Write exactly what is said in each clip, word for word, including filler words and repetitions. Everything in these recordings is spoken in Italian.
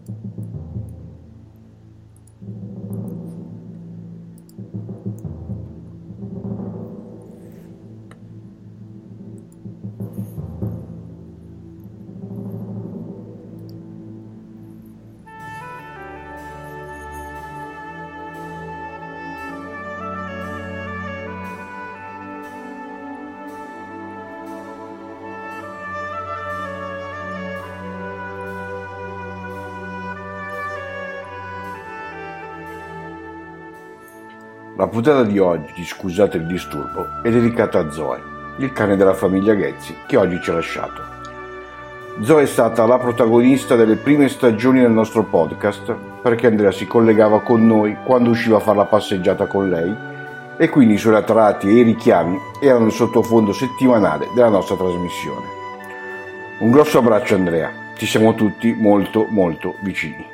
La puntata di oggi di Scusate il disturbo è dedicata a Zoe, il cane della famiglia Ghezzi, che oggi ci ha lasciato. Zoe è stata la protagonista delle prime stagioni del nostro podcast, perché Andrea si collegava con noi quando usciva a fare la passeggiata con lei e quindi i suoi latrati e i richiami erano il sottofondo settimanale della nostra trasmissione. Un grosso abbraccio Andrea, ci siamo tutti molto molto vicini.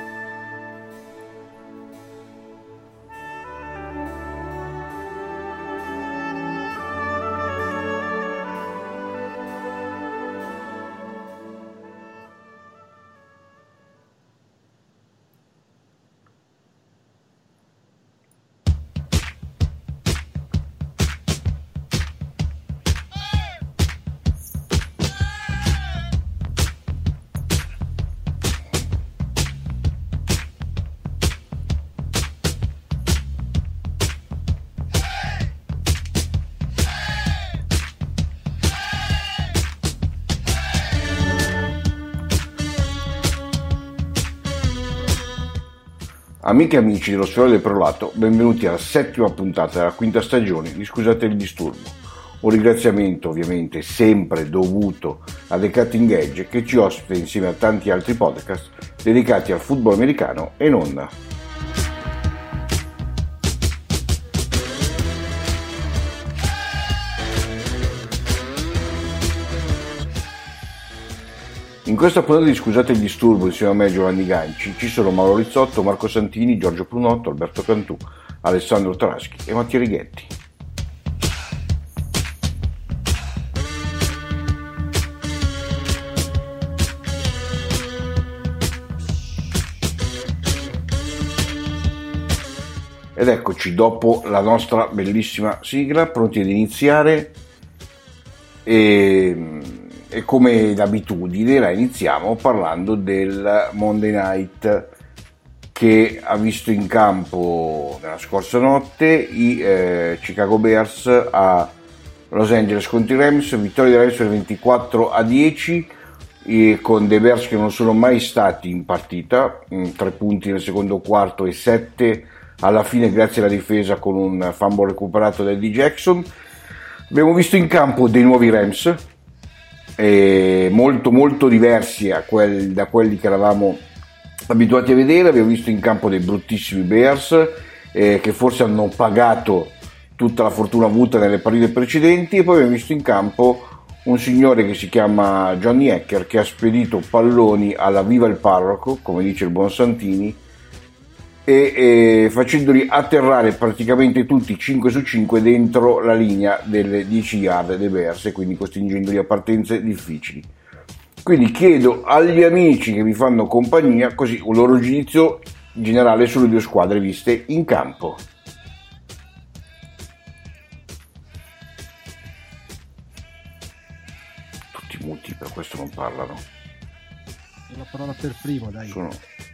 Amiche e amici dello Sfera del Prolato, benvenuti alla settima puntata della quinta stagione di Scusate il disturbo. Un ringraziamento ovviamente sempre dovuto a The Cutting Edge, che ci ospita insieme a tanti altri podcast dedicati al football americano e non. In questa puntata di Scusate il disturbo, insieme a me Giovanni Ganci, ci sono Mauro Rizzotto, Marco Santini, Giorgio Prunotto, Alberto Cantù, Alessandro Taraschi e Mattia Righetti. Ed eccoci dopo la nostra bellissima sigla, pronti ad iniziare e... E come d'abitudine la iniziamo parlando del Monday Night, che ha visto in campo nella scorsa notte i eh, Chicago Bears a Los Angeles contro i Rams, vittoria dei Rams per ventiquattro a dieci, e con dei Bears che non sono mai stati in partita, tre punti nel secondo quarto e sette alla fine grazie alla difesa con un fumble recuperato da Eddie Jackson. Abbiamo visto in campo dei nuovi Rams, Eh, molto molto diversi a quel, da quelli che eravamo abituati a vedere. Abbiamo visto in campo dei bruttissimi Bears eh, che forse hanno pagato tutta la fortuna avuta nelle partite precedenti, e poi abbiamo visto in campo un signore che si chiama Johnny Hacker, che ha spedito palloni alla viva il parroco, come dice il buon Santini, e, e facendoli atterrare praticamente tutti cinque su cinque dentro la linea delle dieci yard dei Bears, e quindi costringendoli a partenze difficili. Quindi chiedo agli amici che mi fanno compagnia così un loro giudizio generale sulle due squadre viste in campo. Tutti muti, per questo non parlano. La parola per primo, dai. Sono...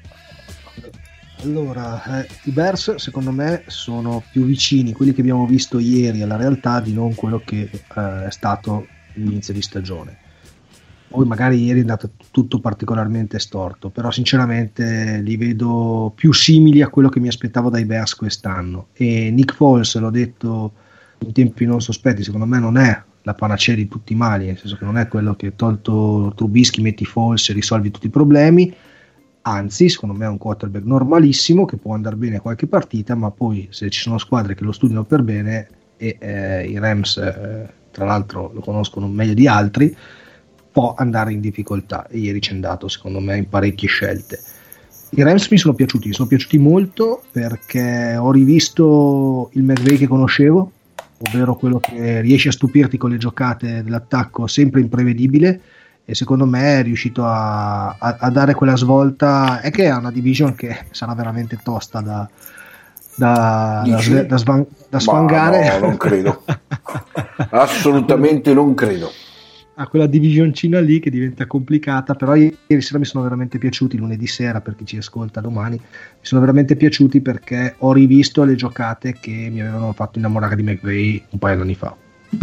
Allora, eh, i Bears secondo me sono più vicini, quelli che abbiamo visto ieri, alla realtà di non quello che eh, è stato l'inizio di stagione. Poi magari ieri è andato tutto particolarmente storto, però sinceramente li vedo più simili a quello che mi aspettavo dai Bears quest'anno. E Nick Foles, l'ho detto in tempi non sospetti, secondo me non è la panacea di tutti i mali, nel senso che non è quello che tolto Trubisky metti Foles e risolvi tutti i problemi. Anzi, secondo me è un quarterback normalissimo che può andare bene qualche partita, ma poi se ci sono squadre che lo studiano per bene, e eh, i Rams eh, tra l'altro lo conoscono meglio di altri, può andare in difficoltà, e ieri c'è andato secondo me in parecchie scelte. I Rams mi sono piaciuti, mi sono piaciuti molto perché ho rivisto il McVay che conoscevo, ovvero quello che riesce a stupirti con le giocate dell'attacco sempre imprevedibile, e secondo me è riuscito a, a, a dare quella svolta. È che è una division che sarà veramente tosta da da, da, da, svan, da sfangare. No, non credo. Assolutamente non credo. A quella divisioncina lì che diventa complicata, però ieri sera mi sono veramente piaciuti, lunedì sera per chi ci ascolta domani, mi sono veramente piaciuti perché ho rivisto le giocate che mi avevano fatto innamorare di McVay un paio di anni fa.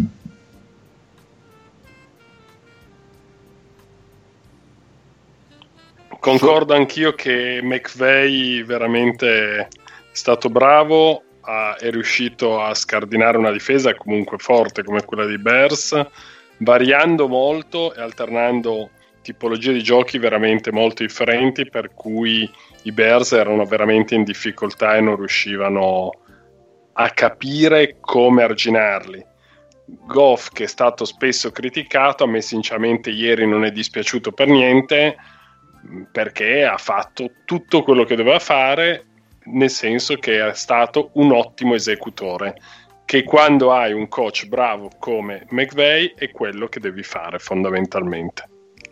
Concordo anch'io che McVay veramente è stato bravo, ha, è riuscito a scardinare una difesa comunque forte come quella dei Bears, variando molto e alternando tipologie di giochi veramente molto differenti, per cui i Bears erano veramente in difficoltà e non riuscivano a capire come arginarli. Goff, che è stato spesso criticato, a me sinceramente ieri non è dispiaciuto per niente, perché ha fatto tutto quello che doveva fare, nel senso che è stato un ottimo esecutore, che quando hai un coach bravo come McVay è quello che devi fare fondamentalmente.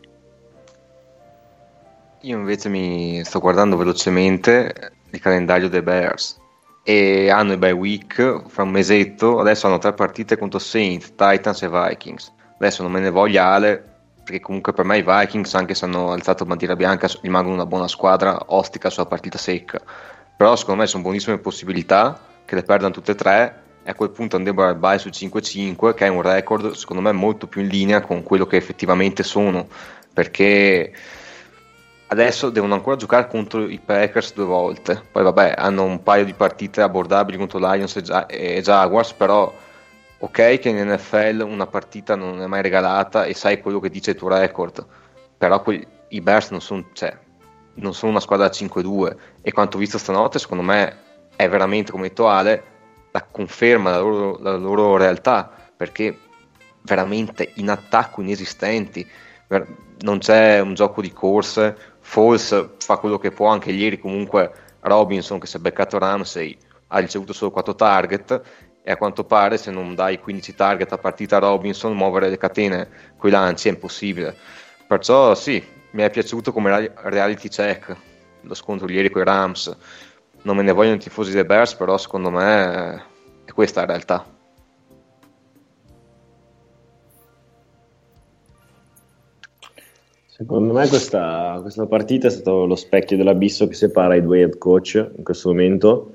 Io invece mi sto guardando velocemente il calendario dei Bears e hanno i bye week fra un mesetto. Adesso hanno tre partite contro Saints, Titans e Vikings. Adesso non me ne voglia Ale, perché comunque per me i Vikings, anche se hanno alzato bandiera bianca, rimangono una buona squadra ostica sulla partita secca. Però secondo me sono buonissime possibilità che le perdano tutte e tre, e a quel punto andrebbero al bye su cinque cinque, che è un record secondo me molto più in linea con quello che effettivamente sono, perché adesso devono ancora giocare contro i Packers due volte, poi vabbè hanno un paio di partite abbordabili contro Lions e, Gia- e Jaguars, però ok che in N F L una partita non è mai regalata e sai quello che dice il tuo record, però que- i Bears non sono, cioè, non sono una squadra da cinque due, e quanto ho visto stanotte secondo me è veramente, come detto Ale, la conferma della loro, la loro realtà, perché veramente in attacco inesistenti, non c'è un gioco di corse. Foles fa quello che può, anche ieri comunque Robinson, che si è beccato Ramsey, ha ricevuto solo quattro target, e a quanto pare se non dai quindici target a partita a Robinson, muovere le catene coi lanci è impossibile. Perciò sì, mi è piaciuto come reality check lo scontro ieri con i Rams. Non me ne vogliono i tifosi dei Bears, però secondo me è questa la realtà. Secondo me questa, questa partita è stato lo specchio dell'abisso che separa i due head coach in questo momento,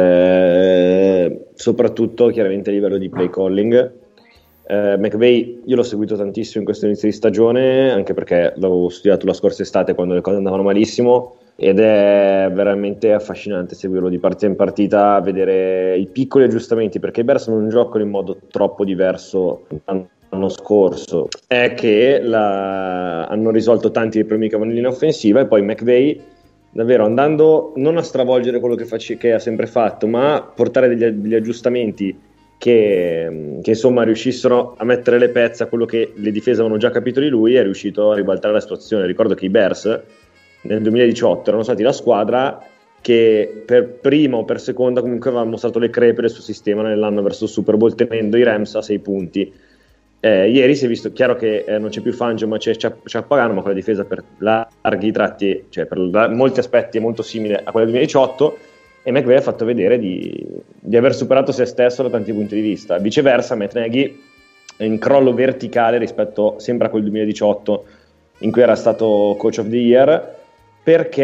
eh, soprattutto chiaramente a livello di play calling. eh, McVay io l'ho seguito tantissimo in questo inizio di stagione, anche perché l'avevo studiato la scorsa estate quando le cose andavano malissimo, ed è veramente affascinante seguirlo di partita in partita, vedere i piccoli aggiustamenti, perché i Bears non giocano in modo troppo diverso l'anno scorso, è che la... hanno risolto tanti dei problemi che avevano in linea offensiva, e poi McVay davvero andando non a stravolgere quello che, face... che ha sempre fatto, ma a portare degli, degli aggiustamenti che, che insomma riuscissero a mettere le pezze a quello che le difese avevano già capito di lui, è riuscito a ribaltare la situazione. Ricordo che i Bears nel duemiladiciotto erano stati la squadra che per prima o per seconda comunque aveva mostrato le crepe del suo sistema nell'anno verso il Super Bowl, tenendo i Rams a sei punti. Eh, ieri si è visto, chiaro che eh, non c'è più Fangio ma c'è Ciappagano, ma quella difesa per larghi tratti, cioè per la, molti aspetti è molto simile a quella del duemiladiciotto, e McVay ha fatto vedere di, di aver superato se stesso da tanti punti di vista. Viceversa Matt Nagy è in crollo verticale rispetto sempre a quel duemiladiciotto in cui era stato Coach of the Year, perché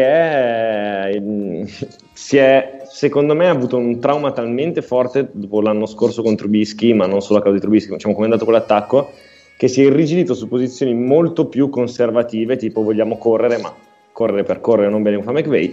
eh, si è, secondo me, ha avuto un trauma talmente forte dopo l'anno scorso con Trubisky, ma non solo a causa di Trubisky, diciamo come è andato con l'attacco, che si è irrigidito su posizioni molto più conservative, tipo vogliamo correre, ma correre per correre non bene come fa McVay,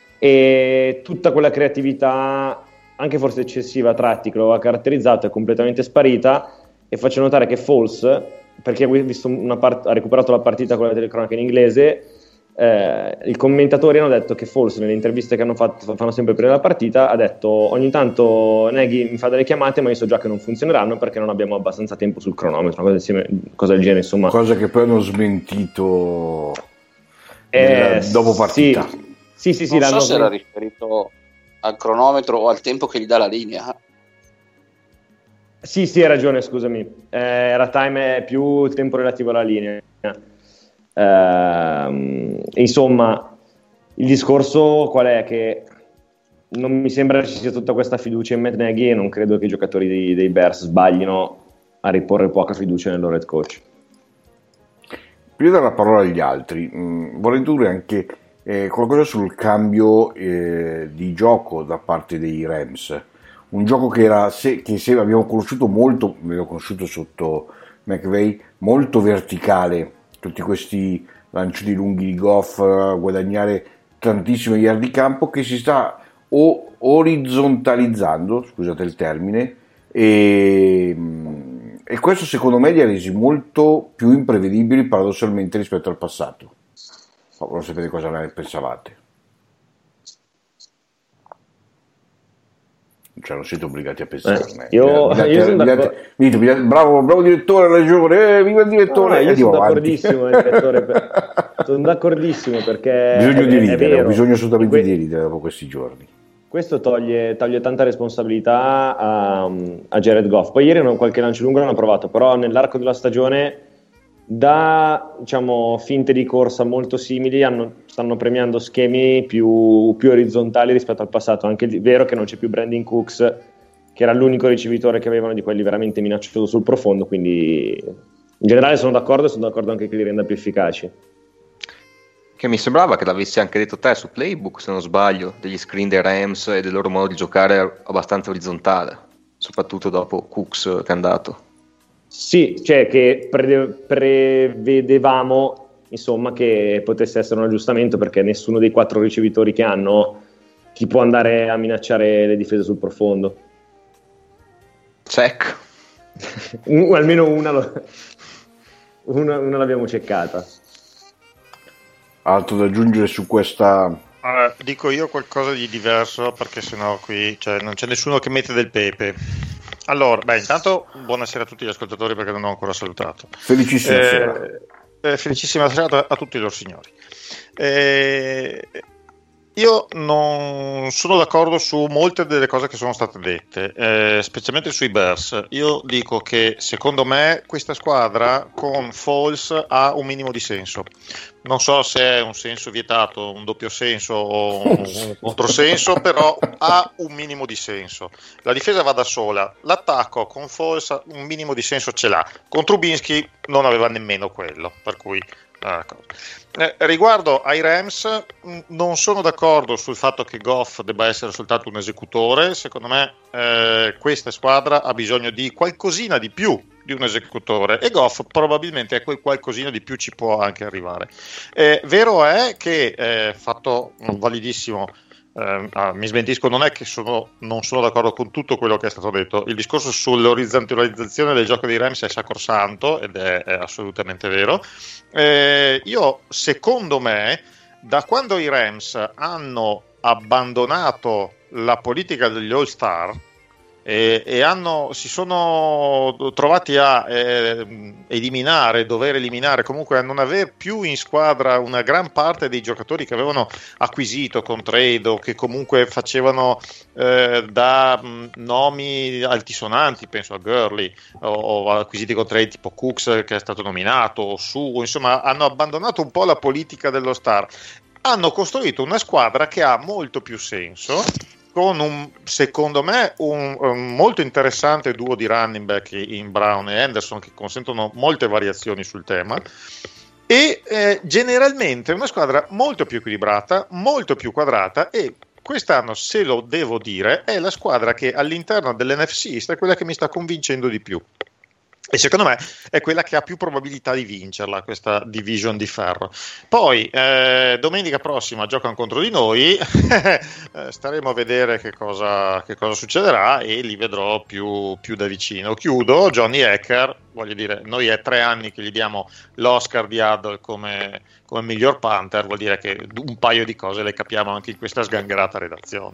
e tutta quella creatività, anche forse eccessiva a tratti, che lo ha caratterizzato, è completamente sparita. E faccio notare che Foles, perché ha, visto una part- ha recuperato la partita con la telecronaca in inglese, Eh, i commentatori hanno detto che Foles, nelle interviste che hanno fatto, fanno sempre prima della partita, ha detto ogni tanto Nagy mi fa delle chiamate, ma io so già che non funzioneranno perché non abbiamo abbastanza tempo sul cronometro, una cosa, cosa del genere, insomma. Cosa che poi hanno smentito eh, nella, dopo partita. Sì, sì, sì, sì, non l'hanno... so se era riferito al cronometro o al tempo che gli dà la linea. Sì, sì, hai ragione, scusami. Eh, era time è più il tempo relativo alla linea. Eh, insomma, il discorso qual è? Che non mi sembra ci sia tutta questa fiducia in Matt Nagy e non credo che i giocatori dei, dei Bears sbaglino a riporre poca fiducia nel loro head coach. Prima di dare la parola agli altri, mh, vorrei dire anche eh, qualcosa sul cambio eh, di gioco da parte dei Rams. Un gioco che era se, che se abbiamo conosciuto molto, abbiamo conosciuto sotto McVay, molto verticale, tutti questi lanciati lunghi di Goff, guadagnare tantissime yard di campo, che si sta o orizzontalizzando, scusate il termine, e, e questo secondo me li ha resi molto più imprevedibili paradossalmente rispetto al passato. Non sapete cosa ne pensavate. Cioè non siete obbligati a pensarne. Eh, io, date, io sono date, date, date, bravo, bravo direttore, ha ragione, eh, viva il direttore. No, io sono d'accordissimo, direttore, per, sono d'accordissimo perché bisogno di ridere, vero, bisogno assolutamente que- di ridere dopo questi giorni. Questo toglie, toglie tanta responsabilità a, a Jared Goff. Poi ieri non, qualche lancio lungo l'hanno provato, però nell'arco della stagione da, diciamo, finte di corsa molto simili hanno, stanno premiando schemi più, più orizzontali rispetto al passato. Anche è vero che non c'è più Brandon Cooks, che era l'unico ricevitore che avevano di quelli veramente minaccioso sul profondo, quindi in generale sono d'accordo e sono d'accordo anche che li renda più efficaci. Che mi sembrava che l'avessi anche detto te su Playbook, se non sbaglio, degli screen dei Rams e del loro modo di giocare abbastanza orizzontale, soprattutto dopo Cooks che è andato. Sì, cioè che pre- prevedevamo insomma che potesse essere un aggiustamento, perché nessuno dei quattro ricevitori che hanno ti può andare a minacciare le difese sul profondo. Check. Un, almeno una, lo, una, una l'abbiamo ceccata. Altro da aggiungere su questa? Uh, dico io qualcosa di diverso, perché sennò qui cioè, non c'è nessuno che mette del pepe. Allora, beh, intanto buonasera a tutti gli ascoltatori, perché non ho ancora salutato. Felicissima eh, sera. Eh, felicissima serata a tutti loro signori. Eh, io non sono d'accordo su molte delle cose che sono state dette, eh, specialmente sui Bears. Io dico che secondo me questa squadra con Foles ha un minimo di senso. Non so se è un senso vietato, un doppio senso o un, un controsenso, però ha un minimo di senso. La difesa va da sola, l'attacco con Foles un minimo di senso ce l'ha. Con Trubinsky non aveva nemmeno quello, per cui eh, riguardo ai Rams non sono d'accordo sul fatto che Goff debba essere soltanto un esecutore. Secondo me eh, questa squadra ha bisogno di qualcosina di più di un esecutore, e Goff probabilmente a quel qualcosina di più ci può anche arrivare. Eh, vero è che eh, fatto validissimo, eh, ah, mi smentisco, non è che sono, non sono d'accordo con tutto quello che è stato detto. Il discorso sull'orizzontalizzazione del gioco dei Rams è sacrosanto ed è, è assolutamente vero. Eh, io secondo me da quando i Rams hanno abbandonato la politica degli All-Star e, e hanno, si sono trovati a eh, eliminare, dover eliminare, comunque a non aver più in squadra una gran parte dei giocatori che avevano acquisito con trade o che comunque facevano eh, da mh, nomi altisonanti, penso a Gurley, o, o acquisiti con trade tipo Cooks che è stato nominato, o Su, insomma hanno abbandonato un po' la politica dello star, hanno costruito una squadra che ha molto più senso, con un, secondo me un, un molto interessante duo di running back in Brown e Henderson, che consentono molte variazioni sul tema, e eh, generalmente una squadra molto più equilibrata, molto più quadrata, e quest'anno, se lo devo dire, è la squadra che all'interno dell'N F C East è quella che mi sta convincendo di più. E secondo me è quella che ha più probabilità di vincerla, questa division di ferro. Poi eh, domenica prossima giocano contro di noi, eh, staremo a vedere che cosa, che cosa succederà, e li vedrò più, più da vicino. Chiudo, Johnny Hacker, voglio dire, noi è tre anni che gli diamo l'Oscar di Adol come, come miglior punter, vuol dire che un paio di cose le capiamo anche in questa sgangherata redazione.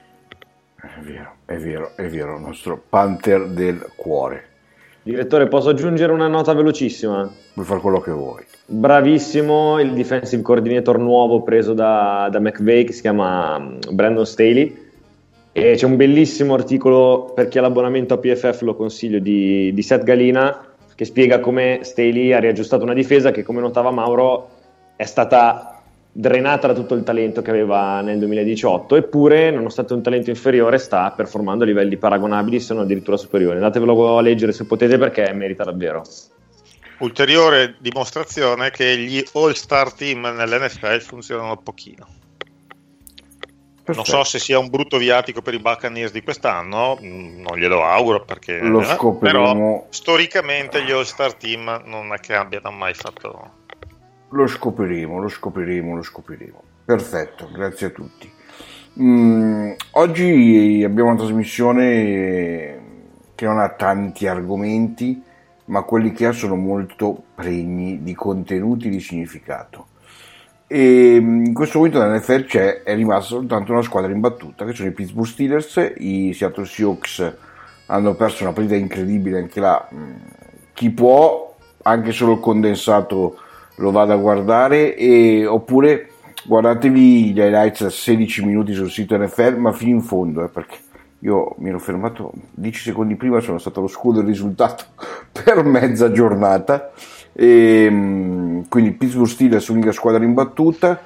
È vero, è vero, è vero, il nostro punter del cuore. Direttore, posso aggiungere una nota velocissima? Puoi fare quello che vuoi. Bravissimo il defensive coordinator nuovo preso da, da McVay, che si chiama Brandon Staley, e c'è un bellissimo articolo, per chi ha l'abbonamento a P F F lo consiglio, di, di Seth Galina, che spiega come Staley ha riaggiustato una difesa che, come notava Mauro, è stata drenata da tutto il talento che aveva nel duemiladiciotto, eppure, nonostante un talento inferiore, sta performando a livelli paragonabili, se non addirittura superiori. Andatevelo a leggere se potete, perché merita davvero. Ulteriore dimostrazione che gli all-star team nell'N F L funzionano un pochino. Perfetto. Non so se sia un brutto viatico per i Buccaneers di quest'anno, non glielo auguro, perché lo eh, però storicamente gli all-star team non è che abbiano mai fatto. Lo scopriremo, lo scopriremo, lo scopriremo. Perfetto, grazie a tutti. Mm, oggi abbiamo una trasmissione che non ha tanti argomenti, ma quelli che ha sono molto pregni di contenuti, di significato. E in questo momento nell'N F L c'è, è rimasta soltanto una squadra imbattuta, che sono i Pittsburgh Steelers. I Seattle Seahawks hanno perso una partita incredibile anche là. Chi può, anche solo il condensato lo vada a guardare, e oppure guardatevi gli highlights a sedici minuti sul sito N F L, ma fino in fondo, eh, perché io mi ero fermato dieci secondi prima, sono stato allo scudo del risultato per mezza giornata. E quindi Pittsburgh Steelers, unica squadra imbattuta.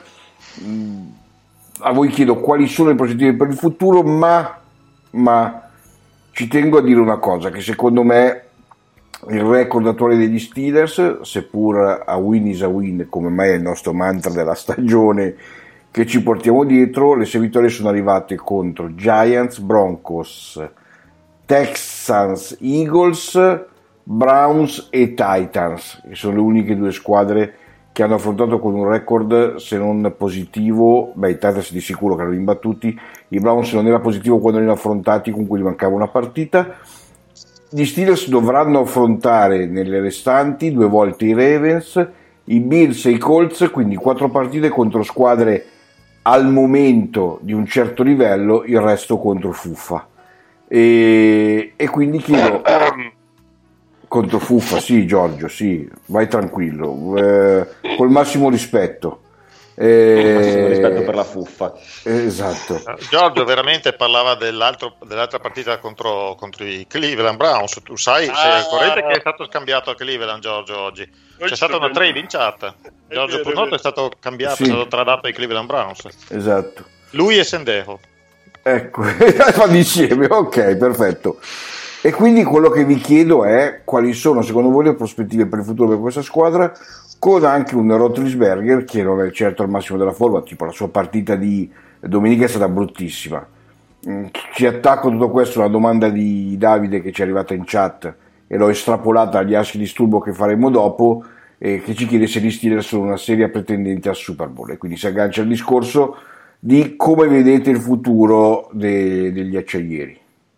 A voi chiedo quali sono le prospettive per il futuro, ma, ma ci tengo a dire una cosa, che secondo me il record attuale degli Steelers, seppur a win is a win, come mai è il nostro mantra della stagione che ci portiamo dietro, le sei vittorie sono arrivate contro Giants, Broncos, Texans, Eagles, Browns e Titans, che sono le uniche due squadre che hanno affrontato con un record se non positivo. Beh, i Titans di sicuro che erano imbattuti, i Browns non era positivo quando erano affrontati, con cui gli mancava una partita. Gli Steelers dovranno affrontare nelle restanti due volte i Ravens, i Bills e i Colts, quindi quattro partite contro squadre al momento di un certo livello, il resto contro Fuffa. E, e quindi chiedo contro Fuffa, sì Giorgio, sì, vai tranquillo, eh, col massimo rispetto. Eh, massimo rispetto per la Fuffa. Esatto. Giorgio veramente parlava dell'altro, dell'altra partita contro, contro i Cleveland Browns. Tu sai, ah, sei al corrente che è stato scambiato a Cleveland, Giorgio, oggi. C'è stata una trade in chat. Giorgio Purnotto è stato cambiato, sì. È stato tradato ai Cleveland Browns. Esatto. Lui e Sendejo. Ecco, fanno insieme, ok, perfetto. E quindi quello che vi chiedo è quali sono secondo voi le prospettive per il futuro per questa squadra, con anche un Roethlisberger che non è certo al massimo della forma, tipo la sua partita di domenica è stata bruttissima. Ci attacco tutto questo una domanda di Davide che ci è arrivata in chat e l'ho estrapolata agli assi di disturbo che faremo dopo, e che ci chiede se gli Steelers sono una seria pretendente al Super Bowl, e quindi si aggancia al discorso di come vedete il futuro de- degli acciaieri.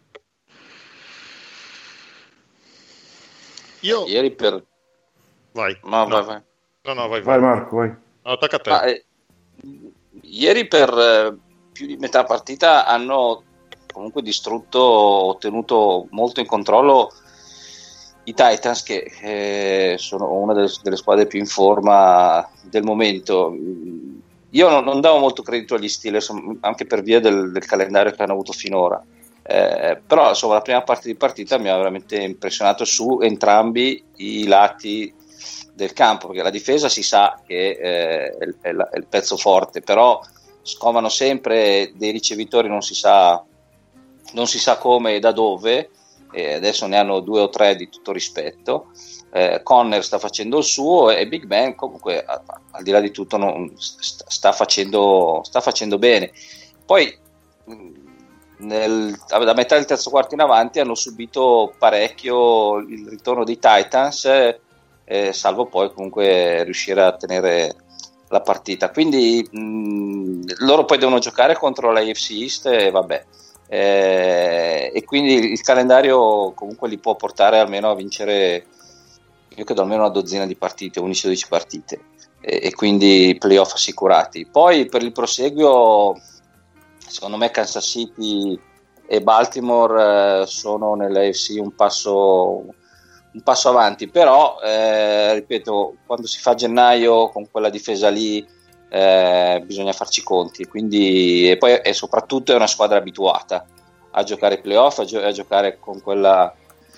Io ieri per vai. No, no. vai, vai. No, no, vai, vai. Vai Marco, vai. No, tocca a te. Ma, eh, ieri per eh, più di metà partita hanno comunque distrutto, tenuto molto in controllo i Titans, che eh, sono una delle, delle squadre più in forma del momento. Io non, non davo molto credito agli Steelers, anche per via del, del calendario che hanno avuto finora. Eh, però insomma la prima parte di partita mi ha veramente impressionato su entrambi i lati del campo, perché la difesa si sa che eh, è, il, è, la, è il pezzo forte, però scovano sempre dei ricevitori, non si sa non si sa come e da dove, e adesso ne hanno due o tre di tutto rispetto. eh, Conner sta facendo il suo e Big Ben comunque a, a, al di là di tutto non, sta, sta facendo sta facendo bene. Poi Nel, da metà del terzo quarto in avanti hanno subito parecchio il ritorno dei Titans, eh, salvo poi comunque riuscire a tenere la partita. Quindi mh, loro poi devono giocare contro la A F C East e vabbè, eh, e quindi il calendario comunque li può portare almeno a vincere, io credo almeno una dozzina di partite, undici dodici partite, e, e quindi playoff assicurati. Poi per il proseguio secondo me Kansas City e Baltimore eh, sono nell'A F C un passo, un passo avanti, però eh, ripeto, quando si fa gennaio con quella difesa lì eh, bisogna farci i conti, quindi, e poi e soprattutto è una squadra abituata a giocare playoff, a, gio- a giocare con quella,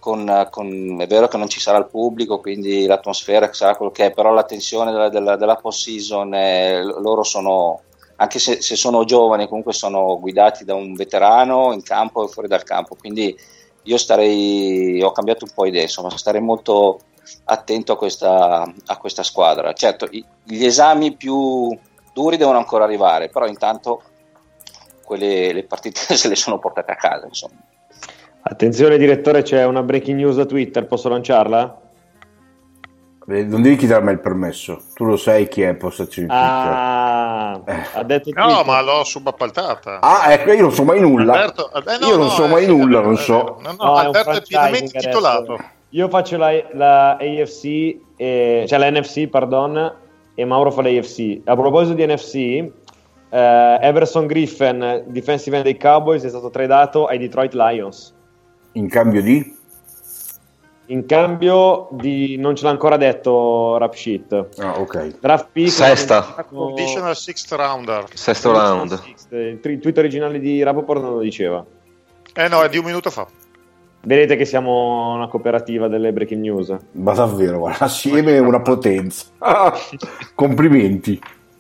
con, con, è vero che non ci sarà il pubblico, quindi l'atmosfera sarà quello che è, però la tensione della, della, della post-season, eh, loro sono, anche se, se sono giovani, comunque sono guidati da un veterano in campo e fuori dal campo, quindi io starei, ho cambiato un po' idea, insomma, starei molto attento a questa, a questa squadra. Certo, i, gli esami più duri devono ancora arrivare, però intanto quelle le partite se le sono portate a casa, insomma. Attenzione direttore, c'è una breaking news da Twitter, posso lanciarla? Non devi chiedermi il permesso, tu lo sai chi è postazione Twitter. Ah, eh. ha detto no, Twitter. ma l'ho subappaltata. Ah, ecco, io non so mai nulla. Alberto, eh, no, io non no, so eh, mai sì, nulla, è vero, non è so. vero. No, no, No, Alberto è, è pienamente titolato. Io faccio la, la A F C, eh, cioè la N F C, pardon, e Mauro fa la A F C. A proposito di N F C, eh, Everson Griffin, defensive end dei Cowboys, è stato tradato ai Detroit Lions. In cambio di? In cambio di, non ce l'ha ancora detto Rap Sheet. Ah, ok. Draft pick Sesta. Conditional sixth rounder. Sesto round. Il tweet originale di Rapoport non lo diceva. Eh no, è di un minuto fa. Vedete che siamo una cooperativa delle breaking news. Ma davvero, guarda, assieme è una potenza. Ah, complimenti.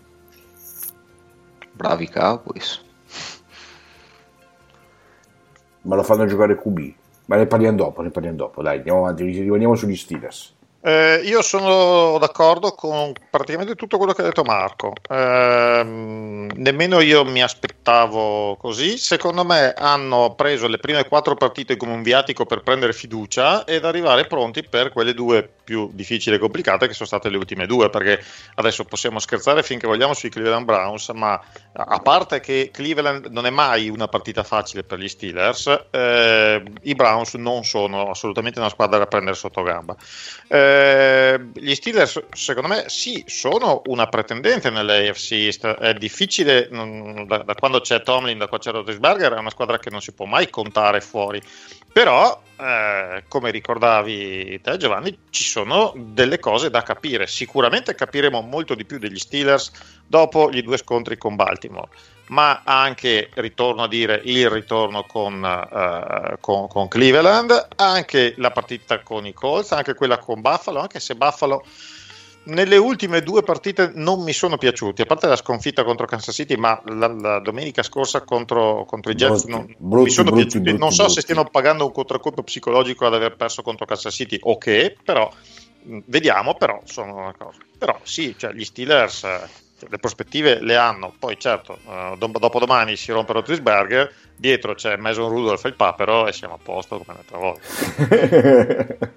Bravi Cowboys. Ma lo fanno giocare Q B. Ma ne parliamo dopo, ne parliamo dopo. Dai, andiamo avanti, rimaniamo sugli Steelers. Eh, io sono d'accordo con praticamente tutto quello che ha detto Marco. Eh, nemmeno io mi aspettavo così. Secondo me hanno preso le prime quattro partite come un viatico per prendere fiducia ed arrivare pronti per quelle due più difficili e complicate che sono state le ultime due, perché adesso possiamo scherzare finché vogliamo sui Cleveland Browns, ma a parte che Cleveland non è mai una partita facile per gli Steelers, eh, i Browns non sono assolutamente una squadra da prendere sotto gamba. Eh, gli Steelers secondo me sì, sono una pretendente nell'A F C East. È difficile da, da quando c'è Tomlin, da quando c'è Roethlisberger, è una squadra che non si può mai contare fuori, però eh, come ricordavi te Giovanni, ci sono delle cose da capire. Sicuramente capiremo molto di più degli Steelers dopo gli due scontri con Baltimore, ma anche, ritorno a dire, il ritorno con, uh, con, con Cleveland, anche la partita con i Colts, anche quella con Buffalo, anche se Buffalo nelle ultime due partite non mi sono piaciuti, a parte la sconfitta contro Kansas City, ma la, la domenica scorsa contro, contro i Jets non, brutti, non mi sono brutti, piaciuti. brutti, non so brutti. se stiano pagando un contraccolpo psicologico ad aver perso contro Kansas City o che, però vediamo, però sono una cosa. Però sì, cioè, gli Steelers eh, le prospettive le hanno, poi certo uh, dopo domani si rompe Roethlisberger, dietro c'è Mason Rudolph e il Papero e siamo a posto come l'altra volta.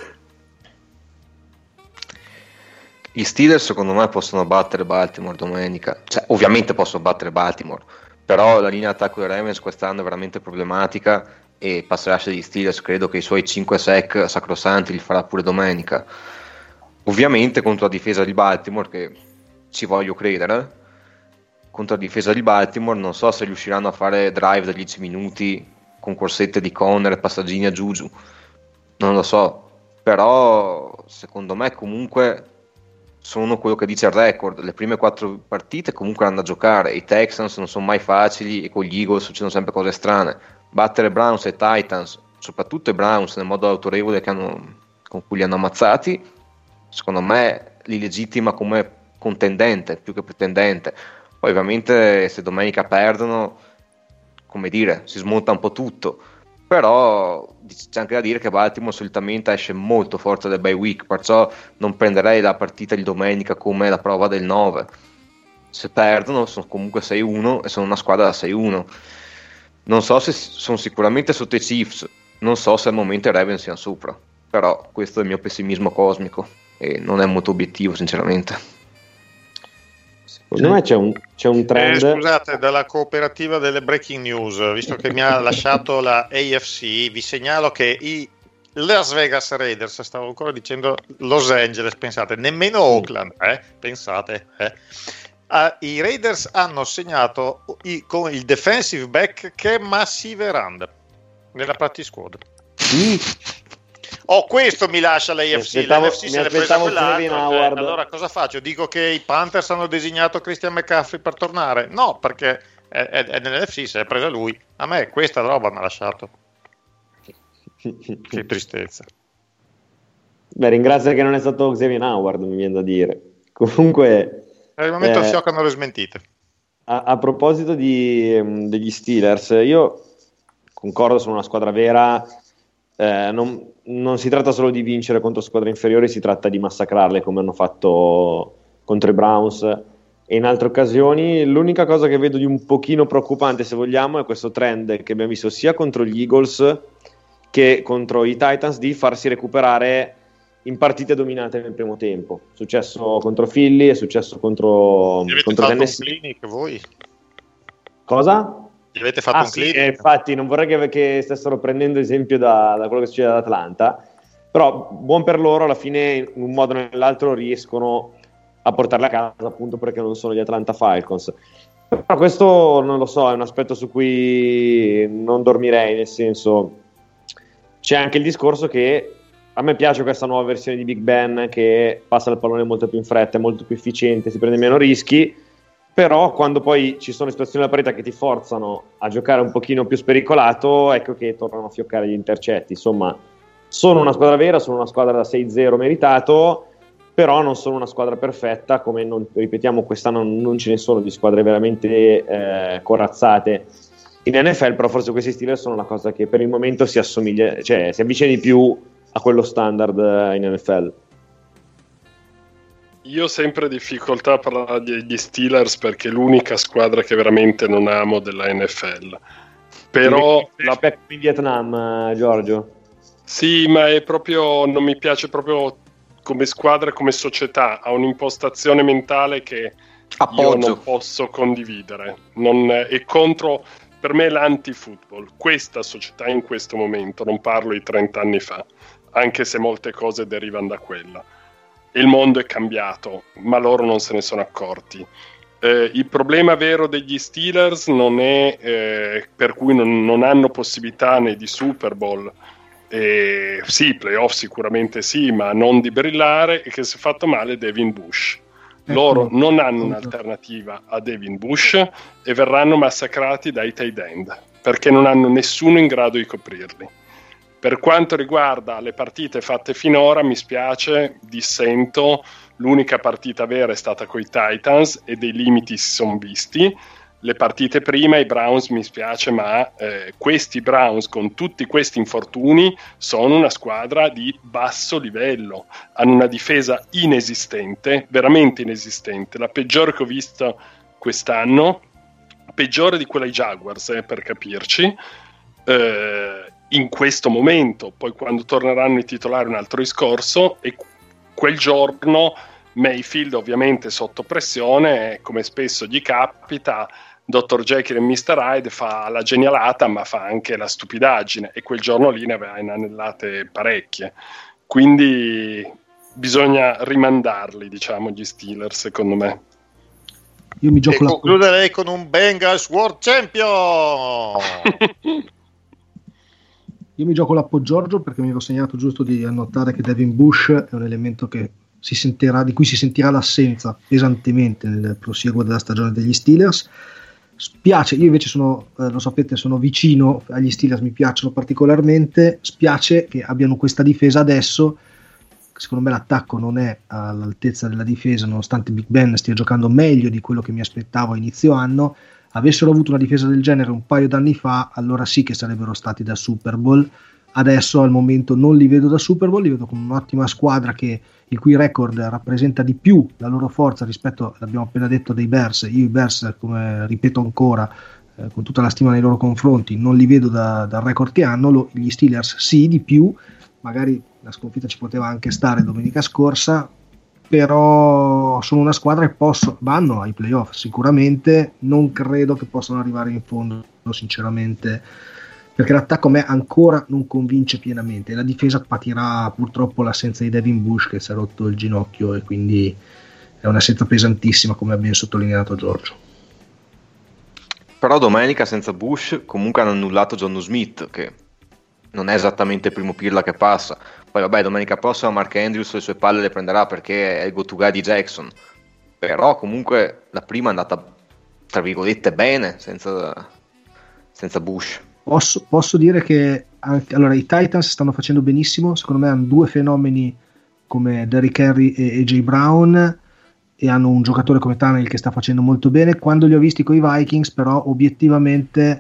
Gli Steelers secondo me possono battere Baltimore domenica, cioè ovviamente possono battere Baltimore, però la linea attacco dei Ravens quest'anno è veramente problematica e pass rush degli Steelers credo che i suoi cinque sack sacrosanti li farà pure domenica. Ovviamente contro la difesa di Baltimore, che ci voglio credere, contro la difesa di Baltimore non so se riusciranno a fare drive da dieci minuti con corsette di Conner e passaggini a Juju, non lo so, però secondo me comunque sono quello che dice il record. Le prime quattro partite comunque hanno da giocare, i Texans non sono mai facili e con gli Eagles succedono sempre cose strane. Battere Browns e Titans, soprattutto i Browns nel modo autorevole che hanno, con cui li hanno ammazzati, secondo me li legittima come contendente più che pretendente. Poi ovviamente se domenica perdono, come dire, si smonta un po' tutto, però c'è anche da dire che Baltimore solitamente esce molto forte dal bye week, perciò non prenderei la partita di domenica come la prova del nove. Se perdono sono comunque sei uno e sono una squadra da sei uno. Non so se sono sicuramente sotto i Chiefs, non so se al momento i Ravens siano sopra, però questo è il mio pessimismo cosmico e non è molto obiettivo sinceramente. Secondo me c'è un, c'è un trend. Eh, scusate, dalla cooperativa delle breaking news, visto che mi ha lasciato la A F C, vi segnalo che i Las Vegas Raiders, stavo ancora dicendo Los Angeles, pensate, nemmeno Oakland, eh? pensate, eh? Uh, i Raiders hanno segnato i, con il defensive back che è Massive Rand nella practice squad. Sì. Oh, questo mi lascia l'A F C, l'N F C se l'è presa quell'altro, cioè, allora cosa faccio? Dico che i Panthers hanno designato Christian McCaffrey per tornare? No, perché è, è, è nell'N F C, se l'è presa lui. A me questa roba mi ha lasciato. Che tristezza. Beh, ringrazio che non è stato Xavier Howard, mi viene da dire. Comunque, per il momento eh, fioccano le smentite. A, a proposito di, um, degli Steelers, io concordo, sono una squadra vera. Eh, non, non si tratta solo di vincere contro squadre inferiori, si tratta di massacrarle come hanno fatto contro i Browns e in altre occasioni. L'unica cosa che vedo di un pochino preoccupante, se vogliamo, è questo trend che abbiamo visto sia contro gli Eagles che contro i Titans di farsi recuperare in partite dominate nel primo tempo. È successo contro Philly, è successo contro, avete contro fatto Tennessee. un clinic voi? Cosa? Gli avete fatto Ah, un sì, clinic? eh, infatti non vorrei che, che stessero prendendo esempio da, da quello che succede ad Atlanta, però buon per loro, alla fine in un modo o nell'altro riescono a portarla a casa, appunto perché non sono gli Atlanta Falcons. Però questo non lo so, è un aspetto su cui non dormirei, nel senso, c'è anche il discorso che a me piace questa nuova versione di Big Ben che passa il pallone molto più in fretta, è molto più efficiente, si prende meno rischi, però quando poi ci sono situazioni della partita che ti forzano a giocare un pochino più spericolato, ecco che tornano a fioccare gli intercetti. Insomma, sono una squadra vera, sono una squadra da sei zero meritato, però non sono una squadra perfetta, come non, ripetiamo, quest'anno non ce ne sono di squadre veramente eh, corazzate in N F L, però forse questi Steelers sono la cosa che per il momento si assomiglia, cioè si avvicina di più a quello standard in N F L. Io ho sempre difficoltà a parlare degli Steelers perché è l'unica squadra che veramente non amo della N F L. Però la in Vietnam, Giorgio. Sì, ma è proprio, non mi piace proprio come squadra, come società, ha un'impostazione mentale che Appoggio. io non posso condividere. Non è contro, per me è l'anti-football, questa società in questo momento, non parlo di trenta anni fa, anche se molte cose derivano da quella. Il mondo è cambiato, ma loro non se ne sono accorti. Eh, il problema vero degli Steelers non è eh, per cui non, non hanno possibilità né di Super Bowl, eh, sì, playoff sicuramente sì, ma non di brillare, e che si è fatto male Devin Bush. Loro ecco, non hanno un'alternativa a Devin Bush e verranno massacrati dai tight end perché non hanno nessuno in grado di coprirli. Per quanto riguarda le partite fatte finora, mi spiace, dissento, l'unica partita vera è stata coi Titans e dei limiti si sono visti. Le partite prima, i Browns, mi spiace, ma eh, questi Browns con tutti questi infortuni sono una squadra di basso livello, hanno una difesa inesistente, veramente inesistente, la peggiore che ho visto quest'anno, peggiore di quella ai Jaguars, eh, per capirci, eh, in questo momento. Poi quando torneranno i titolari un altro discorso, e quel giorno Mayfield ovviamente sotto pressione, come spesso gli capita, dottor Jekyll e mister Hyde fa la genialata ma fa anche la stupidaggine, e quel giorno lì ne aveva inanellate parecchie, quindi bisogna rimandarli, diciamo, gli Steelers, secondo me. Io mi gioco e la... concluderei con un Bengals World Champion. Io mi gioco l'appo Giorgio perché mi ero segnato giusto di annotare che Devin Bush è un elemento che si sentirà, di cui si sentirà l'assenza pesantemente nel prosieguo della stagione degli Steelers. Spiace, io invece sono, eh, lo sapete, sono vicino agli Steelers, mi piacciono particolarmente. Spiace che abbiano questa difesa adesso. Secondo me l'attacco non è all'altezza della difesa, nonostante Big Ben stia giocando meglio di quello che mi aspettavo a inizio anno. Avessero avuto una difesa del genere un paio d'anni fa, allora sì che sarebbero stati da Super Bowl. Adesso al momento non li vedo da Super Bowl, li vedo come un'ottima squadra che, il cui record rappresenta di più la loro forza rispetto, l'abbiamo appena detto, dei Bears. Io i Bears, come ripeto ancora, eh, con tutta la stima nei loro confronti, non li vedo da, dal record che hanno. Lo, gli Steelers sì, di più, magari la sconfitta ci poteva anche stare domenica scorsa, però sono una squadra che posso, vanno ai playoff sicuramente, non credo che possano arrivare in fondo sinceramente, perché l'attacco a me ancora non convince pienamente, la difesa patirà purtroppo l'assenza di Devin Bush che si è rotto il ginocchio e quindi è un'assenza pesantissima, come ha ben sottolineato Giorgio. Però domenica senza Bush comunque hanno annullato Jonnu Smith, che non è esattamente il primo pirla che passa. Poi vabbè, domenica prossima Mark Andrews le sue palle le prenderà perché è il go to guy di Jackson, però comunque la prima è andata tra virgolette bene senza, senza Bush. Posso, posso dire che anche, allora, i Titans stanno facendo benissimo, secondo me hanno due fenomeni come Derrick Henry e A J Brown, e hanno un giocatore come Tannehill che sta facendo molto bene. Quando li ho visti con i Vikings, però, obiettivamente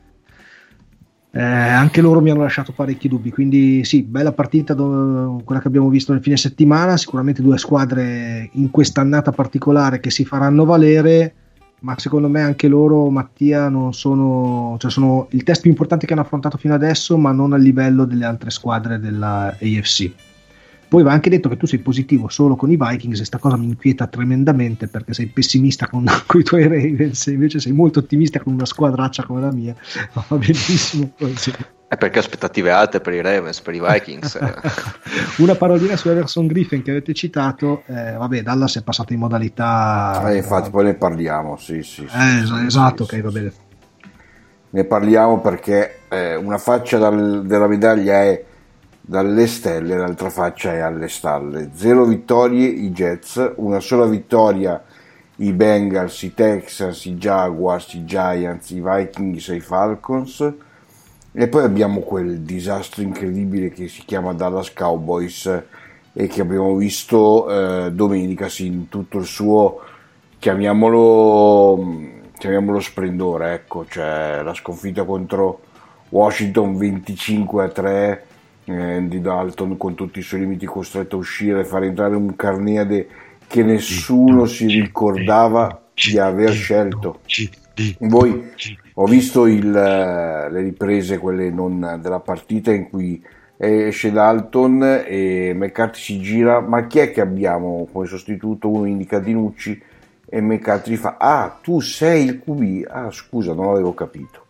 eh, anche loro mi hanno lasciato parecchi dubbi, quindi sì, bella partita dove, quella che abbiamo visto nel fine settimana, sicuramente due squadre in quest'annata particolare che si faranno valere, ma secondo me anche loro, Mattia, non sono, cioè sono il test più importante che hanno affrontato fino adesso, ma non al livello delle altre squadre della A F C. Poi va anche detto che tu sei positivo solo con i Vikings, e sta cosa mi inquieta tremendamente, perché sei pessimista con, con i tuoi Ravens, invece sei molto ottimista con una squadraccia come la mia. Va benissimo così. È perché ho aspettative alte per i Ravens, per i Vikings. Una parolina su Everson Griffin che avete citato, eh, vabbè, Dallas è passata in modalità... Eh, infatti poi ne parliamo, sì, sì. sì, eh, sì esatto, sì, ok, sì, va bene. Ne parliamo perché eh, una faccia dal, della medaglia è dalle stelle, l'altra faccia è alle stalle. Zero vittorie i Jets, una sola vittoria i Bengals, i Texans, i Jaguars, i Giants, i Vikings e i Falcons, e poi abbiamo quel disastro incredibile che si chiama Dallas Cowboys e che abbiamo visto eh, domenica, sì, in tutto il suo, chiamiamolo chiamiamolo splendore, ecco, cioè la sconfitta contro Washington venticinque a tre, Andy Dalton con tutti i suoi limiti costretto a uscire e far entrare un Carneade che nessuno si ricordava di aver scelto. Voi, ho visto il, le riprese, quelle non della partita, in cui esce Dalton e McCarthy si gira, ma chi è che abbiamo come sostituto? Uno indica Dinucci e McCarthy fa: ah, tu sei il Q B, ah scusa, non l'avevo capito.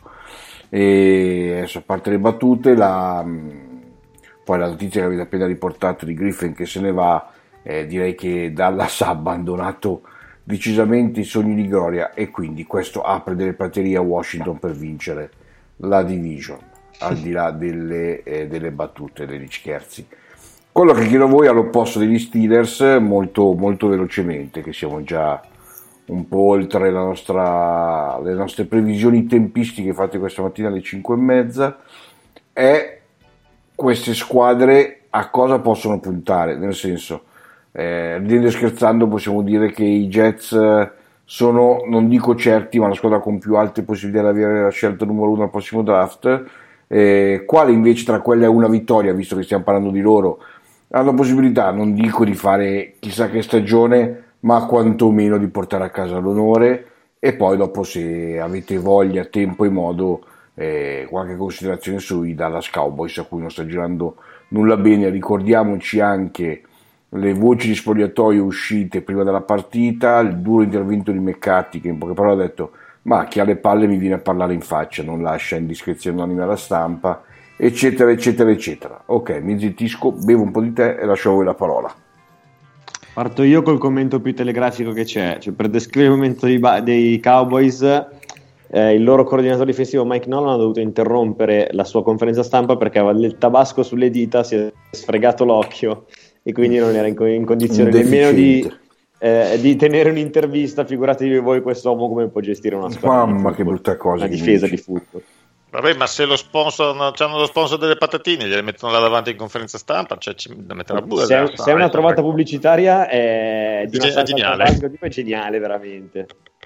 E adesso, a parte le battute, la poi la notizia che avete appena riportato di Griffin che se ne va, eh, direi che Dallas ha abbandonato decisamente i sogni di gloria, e quindi questo apre delle praterie a Washington per vincere la division, al di là delle, eh, delle battute, degli scherzi. Quello che chiedo a voi all'opposto degli Steelers, molto, molto velocemente, che siamo già un po' oltre la nostra, le nostre previsioni tempistiche fatte questa mattina alle cinque e mezza, è queste squadre a cosa possono puntare, nel senso, eh, ridendo e scherzando possiamo dire che i Jets sono, non dico certi, ma la squadra con più alte possibilità di avere la scelta numero uno al prossimo draft, eh, quale invece tra quelle a una vittoria, visto che stiamo parlando di loro, hanno possibilità, non dico di fare chissà che stagione, ma quantomeno di portare a casa l'onore. E poi dopo, se avete voglia, tempo e modo, eh, qualche considerazione sui Dallas Cowboys, a cui non sta girando nulla bene. Ricordiamoci anche le voci di spogliatoio uscite prima della partita, il duro intervento di McCarthy che in poche parole ha detto: ma chi ha le palle mi viene a parlare in faccia, non lascia indiscrezioni anonime alla stampa, eccetera eccetera eccetera. Ok, mi zittisco, bevo un po' di tè e lascio a voi la parola. Parto io col commento più telegrafico che c'è, cioè, per descrivere il momento dei, dei Cowboys, eh, il loro coordinatore difensivo Mike Nolan ha dovuto interrompere la sua conferenza stampa perché aveva del tabasco sulle dita, si è sfregato l'occhio e quindi non era in, in condizione nemmeno di, eh, di tenere un'intervista. Figuratevi voi quest'uomo come può gestire una squadra. Mamma, che brutta cosa, una difesa di football. Vabbè, ma se lo sponsor, hanno lo sponsor delle patatine, gliele mettono là davanti in conferenza stampa, cioè ci mettono pure. Se, è, se è una trovata pubblicitaria è, di è geniale. È geniale, veramente.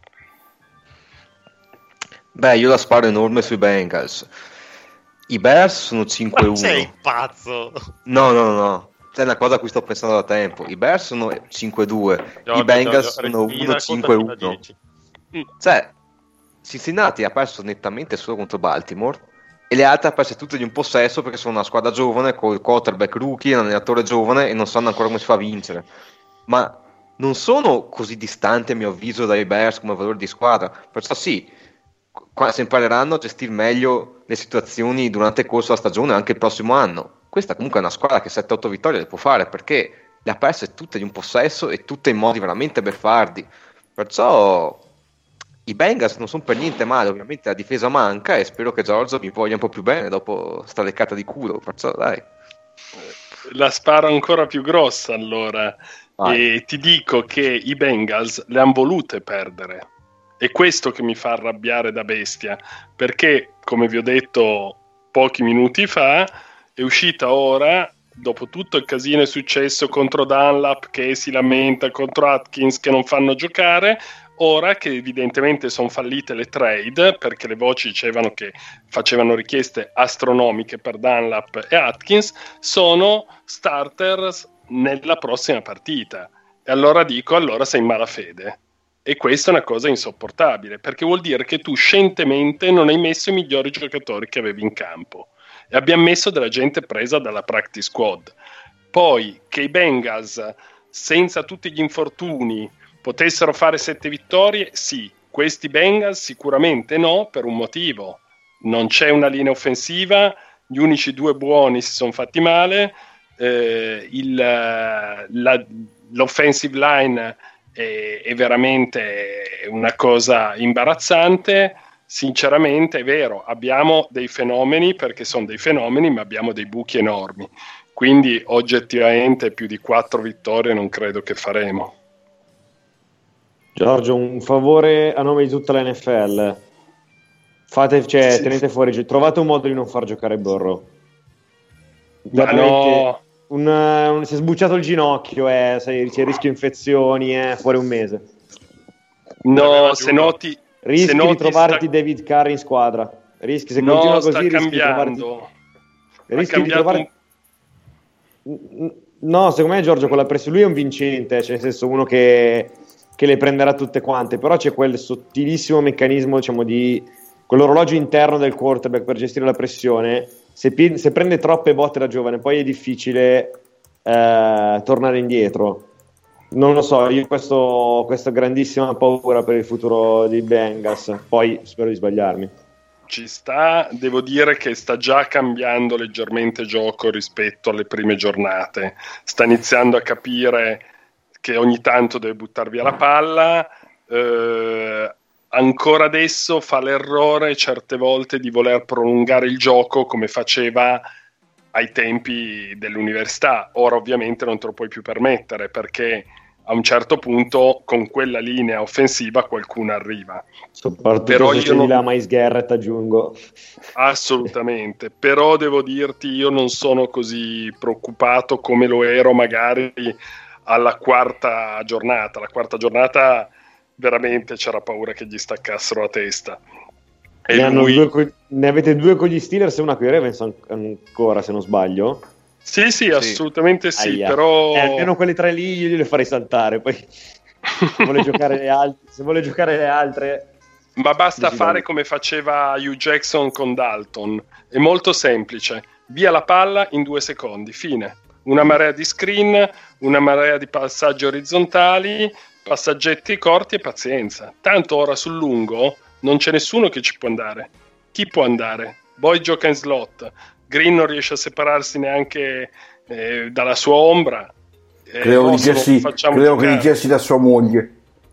Beh, io la sparo enorme sui Bengals. I Bears sono cinque uno. Ma sei pazzo? No, no, no. È una cosa a cui sto pensando da tempo. I Bears sono cinque due, no, i Bengals no, no, sono uno cinque uno. Cioè, Cincinnati ha perso nettamente solo contro Baltimore e le altre ha perso tutte di un possesso perché sono una squadra giovane con il quarterback rookie, un allenatore giovane e non sanno ancora come si fa a vincere. Ma non sono così distanti, a mio avviso, dai Bears come valore di squadra. Perciò sì, se impareranno a gestire meglio le situazioni durante il corso della stagione anche il prossimo anno. Questa comunque è una squadra che sette otto vittorie le può fare perché le ha perse tutte di un possesso e tutte in modi veramente beffardi. Perciò i Bengals non sono per niente male, ovviamente la difesa manca e spero che Giorgio mi voglia un po' più bene dopo sta leccata di culo, perciò dai. La sparo ancora più grossa allora. Vai. E ti dico che i Bengals le han volute perdere, È questo che mi fa arrabbiare da bestia, perché, come vi ho detto pochi minuti fa, è uscita ora, dopo tutto il casino è successo contro Dunlap che si lamenta, contro Atkins che non fanno giocare, ora che evidentemente sono fallite le trade, perché le voci dicevano che facevano richieste astronomiche per Dunlap e Atkins, sono starters nella prossima partita. E allora dico, allora sei in malafede. E questa è una cosa insopportabile, perché vuol dire che tu scientemente non hai messo i migliori giocatori che avevi in campo. E abbiamo messo della gente presa dalla practice squad. Poi che i Bengals, senza tutti gli infortuni, potessero fare sette vittorie, sì. Questi Bengals sicuramente no, per un motivo. Non c'è una linea offensiva, gli unici due buoni si sono fatti male, eh, il, la, l'offensive line è, è veramente una cosa imbarazzante. Sinceramente è vero, abbiamo dei fenomeni, perché sono dei fenomeni, ma abbiamo dei buchi enormi, quindi oggettivamente più di quattro vittorie non credo che faremo. Giorgio, un favore a nome di tutta la N F L, fate, cioè, sì. tenete fuori, trovate un modo di non far giocare Burrow. Ma no. un, un, si è sbucciato il ginocchio, eh, sai, c'è rischio infezioni, eh, fuori un mese. No, se noti rischi se noti di trovarti sta... David Carr in squadra, rischi se no, continua così sta rischi cambiando. di trovarti ha rischi di trovare un... no, secondo me Giorgio con la pressione, lui è un vincente, cioè nel senso uno che che le prenderà tutte quante, però c'è quel sottilissimo meccanismo, diciamo, di quell'orologio interno del quarterback per gestire la pressione. Se, pi- se prende troppe botte da giovane, poi è difficile eh, tornare indietro. Non lo so, io ho questo, questa grandissima paura per il futuro dei Bengals, poi spero di sbagliarmi. Ci sta, devo dire che sta già cambiando leggermente gioco rispetto alle prime giornate, sta iniziando a capire che ogni tanto deve buttare via la palla, eh, ancora adesso fa l'errore certe volte di voler prolungare il gioco come faceva ai tempi dell'università. Ora ovviamente non te lo puoi più permettere, perché a un certo punto con quella linea offensiva qualcuno arriva. Soprattutto però se io c'è non... la Miles Garrett, aggiungo. Assolutamente, però devo dirti, io non sono così preoccupato come lo ero magari alla quarta giornata. La quarta giornata veramente c'era paura che gli staccassero la testa. E ne, lui... due co- ne avete due con gli Steelers e una con i Ravens ancora, se non sbaglio. Sì, sì, assolutamente sì, Aia. però... Eh, almeno quelle tre lì io le farei saltare, poi se vuole giocare le altre, se vuole giocare le altre... Ma basta decidere. fare come faceva Hugh Jackson con Dalton, è molto semplice, via la palla in due secondi, fine. Una marea di screen, una marea di passaggi orizzontali, passaggetti corti e pazienza. Tanto ora sul lungo non c'è nessuno che ci può andare. Chi può andare? Boyd gioca in slot, Green non riesce a separarsi neanche eh, dalla sua ombra. Eh, credo che dicessi, credo che dicessi da sua moglie.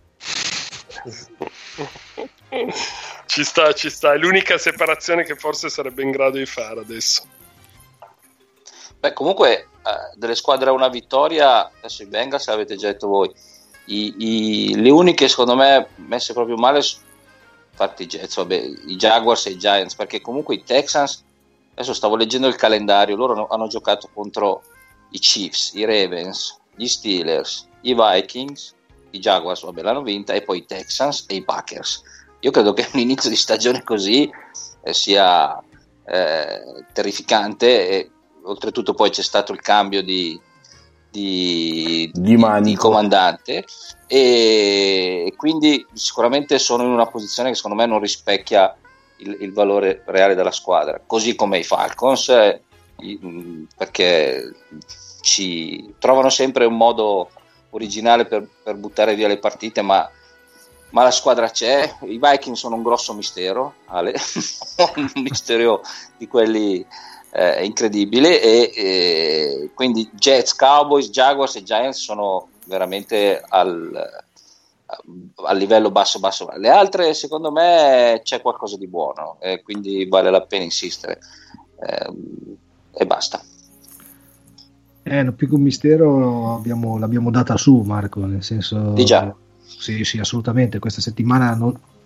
Ci sta, ci sta, è l'unica separazione che forse sarebbe in grado di fare adesso. Beh, comunque eh, delle squadre a una vittoria, adesso i Bengals l'avete già detto voi, I, i, le uniche secondo me messe proprio male, infatti i Jets, vabbè, i Jaguars e i Giants, perché comunque i Texans, adesso stavo leggendo il calendario, loro hanno, hanno giocato contro i Chiefs, i Ravens, gli Steelers, i Vikings, i Jaguars, vabbè, l'hanno vinta, e poi i Texans e i Packers. Io credo che un inizio di stagione così eh, sia eh, terrificante, e oltretutto poi c'è stato il cambio di, di, di, di, di comandante, e quindi sicuramente sono in una posizione che secondo me non rispecchia il, il valore reale della squadra, così come i Falcons, eh, perché ci trovano sempre un modo originale per, per buttare via le partite, ma ma la squadra c'è. I Vikings sono un grosso mistero, Ale, un mistero di quelli eh, incredibili, e, e quindi Jets, Cowboys, Jaguars e Giants sono veramente al, al livello basso basso. Le altre secondo me c'è qualcosa di buono, e quindi vale la pena insistere, eh, e basta. Eh, no, più che un mistero abbiamo, l'abbiamo data su, Marco, nel senso... Di già. Sì, sì, assolutamente. Questa settimana non,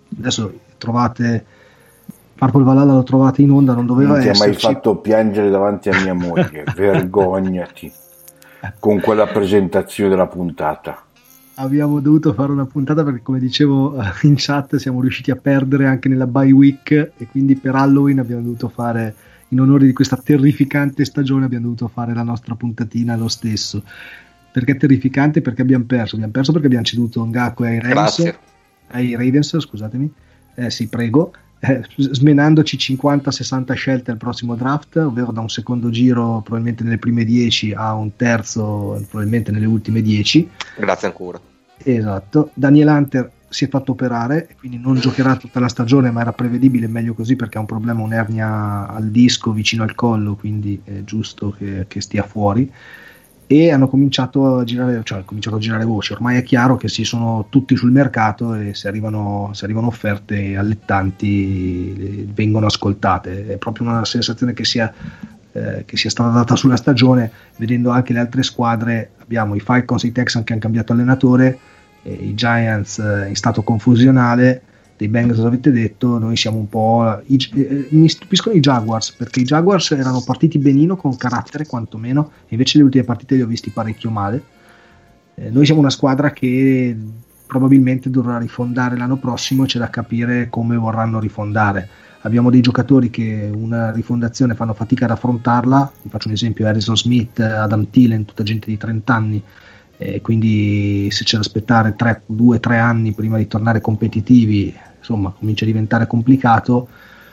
adesso trovate Purple Valhalla, lo trovate in onda, non doveva non ti esserci. ha mai fatto piangere davanti a mia moglie, vergognati con quella presentazione della puntata. Abbiamo dovuto fare una puntata perché, come dicevo in chat, siamo riusciti a perdere anche nella bye week e quindi per Halloween abbiamo dovuto fare, in onore di questa terrificante stagione, abbiamo dovuto fare la nostra puntatina lo stesso. Perché è terrificante? Perché abbiamo perso abbiamo perso perché abbiamo ceduto Ngakwe ai Ravens, ai Ravens scusatemi, eh sì prego, eh, smenandoci cinquanta sessanta scelte al prossimo draft, ovvero da un secondo giro probabilmente nelle prime dieci a un terzo probabilmente nelle ultime dieci. Grazie ancora. Esatto. Daniel Hunter si è fatto operare, quindi non giocherà tutta la stagione, ma era prevedibile, meglio così, perché ha un problema, un'ernia al disco vicino al collo, quindi è giusto che, che stia fuori. E hanno cominciato a girare, cioè cominciato a girare voci. Ormai è chiaro che si sono tutti sul mercato e se arrivano, se arrivano offerte allettanti vengono ascoltate. È proprio una sensazione che sia, eh, che sia stata data sulla stagione, vedendo anche le altre squadre. Abbiamo i Falcons e i Texans che hanno cambiato allenatore, eh, i Giants eh, in stato confusionale, dei Bengals avete detto, noi siamo un po' i, eh, mi stupiscono i Jaguars, perché i Jaguars erano partiti benino, con carattere quantomeno, e invece le ultime partite li ho visti parecchio male. Eh, noi siamo una squadra che probabilmente dovrà rifondare l'anno prossimo, e c'è da capire come vorranno rifondare. Abbiamo dei giocatori che una rifondazione fanno fatica ad affrontarla, vi faccio un esempio: Harrison Smith, Adam Thielen, tutta gente di trenta anni, e quindi se c'è da aspettare due tre anni prima di tornare competitivi, insomma comincia a diventare complicato.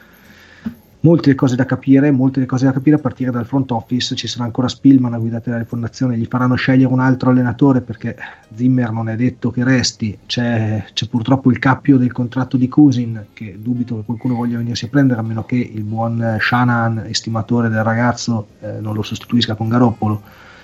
Molte le cose da capire, molte le cose da capire a partire dal front office. Ci sarà ancora Spielman a guidare la rifondazione, gli faranno scegliere un altro allenatore perché Zimmer non è detto che resti, c'è, c'è purtroppo il cappio del contratto di Cousin, che dubito che qualcuno voglia venirsi a prendere, a meno che il buon Shanahan, estimatore del ragazzo, eh, non lo sostituisca con Garoppolo.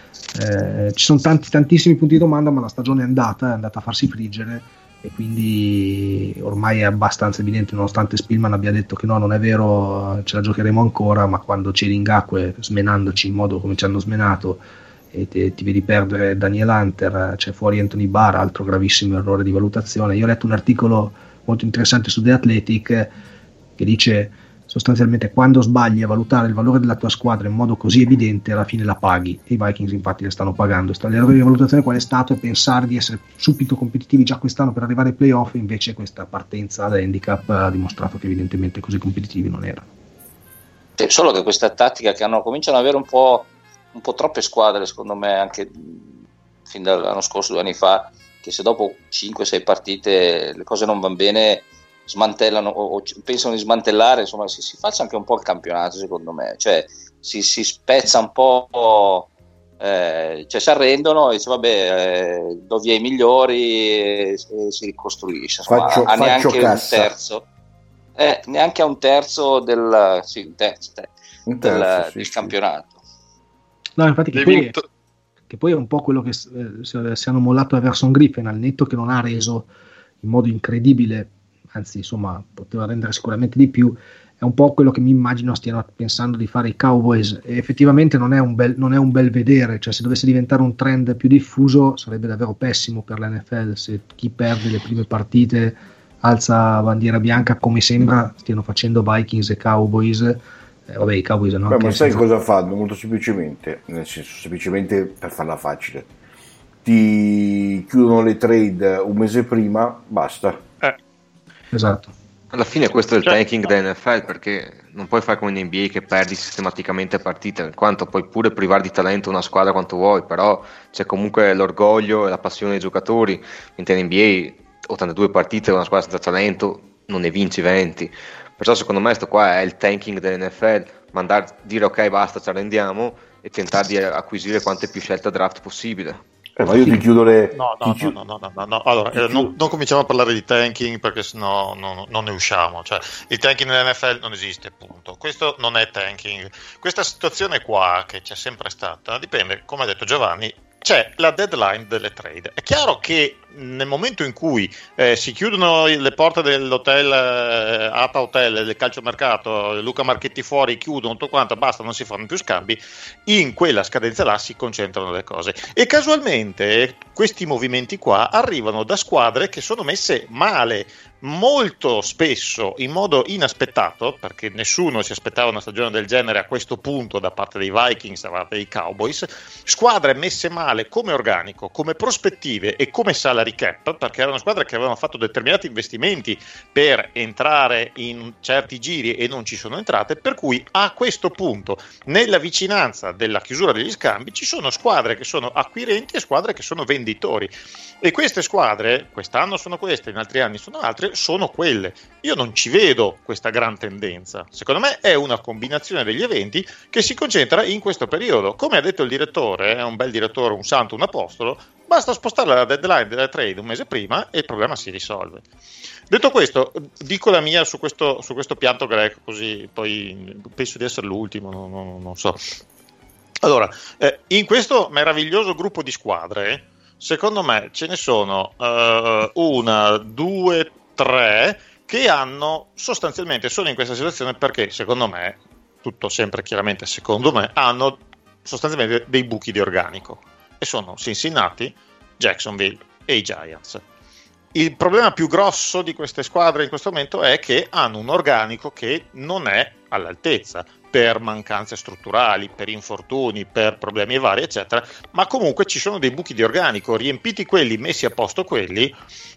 Eh, ci sono tanti tantissimi punti di domanda, ma la stagione è andata, è andata a farsi friggere, e quindi ormai è abbastanza evidente, nonostante Spielman abbia detto che no, non è vero, ce la giocheremo ancora, ma quando c'eri Ngakwe smenandoci in modo come ci hanno smenato e te, ti vedi perdere Daniel Hunter, c'è fuori Anthony Barr, altro gravissimo errore di valutazione. Io ho letto un articolo molto interessante su The Athletic che dice sostanzialmente: quando sbagli a valutare il valore della tua squadra in modo così evidente, alla fine la paghi, e i Vikings infatti le stanno pagando. L'errore di valutazione qual è stato? È pensare di essere subito competitivi già quest'anno per arrivare ai playoff, invece questa partenza da handicap ha dimostrato che evidentemente così competitivi non erano. Sì, solo che questa tattica che hanno cominciano ad avere un po', un po' troppe squadre, secondo me, anche fin dall'anno scorso, due anni fa, che se dopo cinque sei partite le cose non vanno bene, smantellano o, o pensano di smantellare, insomma si, si faccia anche un po' il campionato, secondo me, cioè si, si spezza un po', eh, cioè si arrendono e dice vabbè, eh, do via i migliori e, e si ricostruisce, insomma, faccio, a neanche faccio un terzo eh, neanche a un terzo del, sì, un terzo, te, un terzo del, sì, del sì. campionato. No, infatti che poi, che poi è un po' quello che eh, si hanno mollato a Everson Griffin, al netto che non ha reso in modo incredibile, anzi insomma poteva rendere sicuramente di più, è un po' quello che mi immagino stiano pensando di fare i Cowboys, e effettivamente non è un bel, non è un bel vedere, cioè se dovesse diventare un trend più diffuso sarebbe davvero pessimo per l'N F L, se chi perde le prime partite alza bandiera bianca, come sembra stiano facendo Vikings e Cowboys. Eh, vabbè, i Cowboys no. Beh, ma sai cosa fanno? Molto semplicemente, nel senso, semplicemente per farla facile, ti chiudono le trade un mese prima, basta. Esatto. Alla fine questo è il tanking dell'N F L, perché non puoi fare come in N B A che perdi sistematicamente partite, in quanto puoi pure privare di talento una squadra quanto vuoi, però c'è comunque l'orgoglio e la passione dei giocatori, mentre in N B A ottantadue partite una squadra senza talento non ne vinci venti. Perciò secondo me questo qua è il tanking dell'N F L, mandare, dire ok basta, ci arrendiamo, e tentare di acquisire quante più scelte a draft possibile. Eh, ma io ti chiudo le... No, no, chi... no, no, no, no, no. Allora, eh, non, non cominciamo a parlare di tanking, perché sennò no, non ne usciamo. Cioè, il tanking nell'N F L non esiste, punto. Questo non è tanking. Questa situazione qua, che c'è sempre stata, dipende, come ha detto Giovanni, c'è la deadline delle trade. È chiaro che nel momento in cui eh, si chiudono le porte dell'hotel eh, Ata Hotel, del calciomercato, Luca Marchetti fuori, chiudono tutto quanto, basta, non si fanno più scambi, in quella scadenza là si concentrano le cose. E casualmente questi movimenti qua arrivano da squadre che sono messe male, molto spesso in modo inaspettato, perché nessuno si aspettava una stagione del genere a questo punto da parte dei Vikings, da parte dei Cowboys, squadre messe male come organico, come prospettive e come salary cap, perché erano squadre che avevano fatto determinati investimenti per entrare in certi giri e non ci sono entrate, per cui a questo punto, nella vicinanza della chiusura degli scambi, ci sono squadre che sono acquirenti e squadre che sono venditori, e queste squadre quest'anno sono queste, in altri anni sono altre, sono quelle. Io non ci vedo questa gran tendenza. Secondo me è una combinazione degli eventi che si concentra in questo periodo. Come ha detto il direttore, è un bel direttore, un santo, un apostolo, basta spostare la deadline della trade un mese prima e il problema si risolve. Detto questo, dico la mia su questo, su questo pianto greco, così poi penso di essere l'ultimo, non, non, non so. Allora, eh, in questo meraviglioso gruppo di squadre, secondo me ce ne sono uh, una, due, tre che hanno sostanzialmente, sono in questa situazione perché secondo me, tutto sempre chiaramente secondo me, hanno sostanzialmente dei buchi di organico, e sono Cincinnati, Jacksonville e i Giants. Il problema più grosso di queste squadre in questo momento è che hanno un organico che non è all'altezza, per mancanze strutturali, per infortuni, per problemi vari eccetera, ma comunque ci sono dei buchi di organico, riempiti quelli, messi a posto quelli,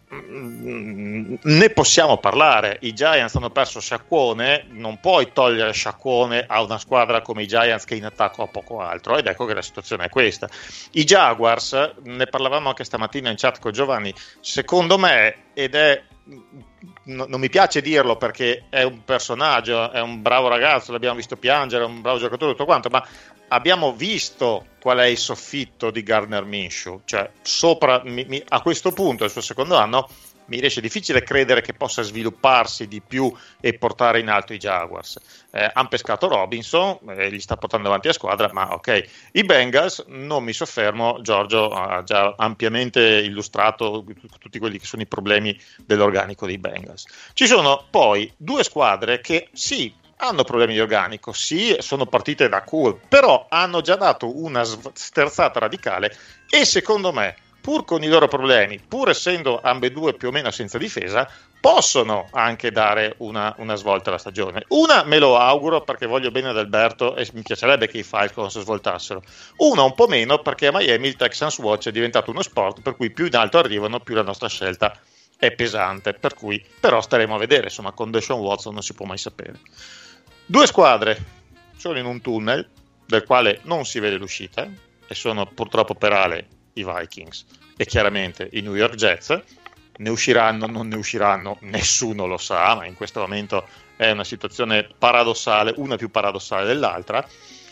ne possiamo parlare. I Giants hanno perso Sciacquone, non puoi togliere Sciacquone a una squadra come i Giants che in attacco ha poco altro, ed ecco che la situazione è questa. I Jaguars, ne parlavamo anche stamattina in chat con Giovanni, secondo me, ed è no, non mi piace dirlo perché è un personaggio, è un bravo ragazzo, l'abbiamo visto piangere, è un bravo giocatore, tutto quanto, ma abbiamo visto qual è il soffitto di Gardner Minshew, cioè sopra mi, mi, a questo punto, il suo secondo anno, mi riesce difficile credere che possa svilupparsi di più e portare in alto i Jaguars. Eh, hanno pescato Robinson, eh, gli sta portando avanti la squadra, ma ok. I Bengals, non mi soffermo, Giorgio ha già ampiamente illustrato tutti quelli che sono i problemi dell'organico dei Bengals. Ci sono poi due squadre che sì, hanno problemi di organico, sì, sono partite da cool, però hanno già dato una sterzata radicale e secondo me, pur con i loro problemi, pur essendo ambedue più o meno senza difesa, possono anche dare una, una svolta alla stagione. Una me lo auguro perché voglio bene ad Alberto e mi piacerebbe che i Falcons svoltassero. Una un po' meno perché a Miami il Texans Watch è diventato uno sport per cui più in alto arrivano, più la nostra scelta è pesante. Per cui però staremo a vedere, insomma, con Deshaun Watson non si può mai sapere. Due squadre sono in un tunnel del quale non si vede l'uscita e sono purtroppo per Ale i Vikings e chiaramente i New York Jets. Ne usciranno, non ne usciranno, nessuno lo sa, ma in questo momento è una situazione paradossale, una più paradossale dell'altra.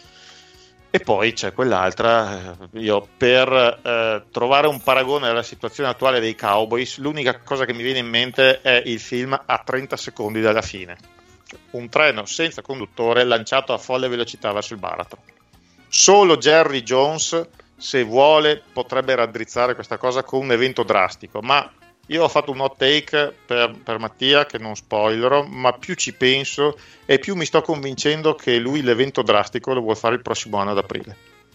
E poi c'è quell'altra, io per eh, trovare un paragone alla situazione attuale dei Cowboys, l'unica cosa che mi viene in mente è il film a trenta secondi dalla fine. Un treno senza conduttore lanciato a folle velocità verso il baratro. Solo Jerry Jones, se vuole, potrebbe raddrizzare questa cosa con un evento drastico, ma io ho fatto un hot take per, per Mattia che non spoilerò, ma più ci penso e più mi sto convincendo che lui l'evento drastico lo vuole fare il prossimo anno ad aprile.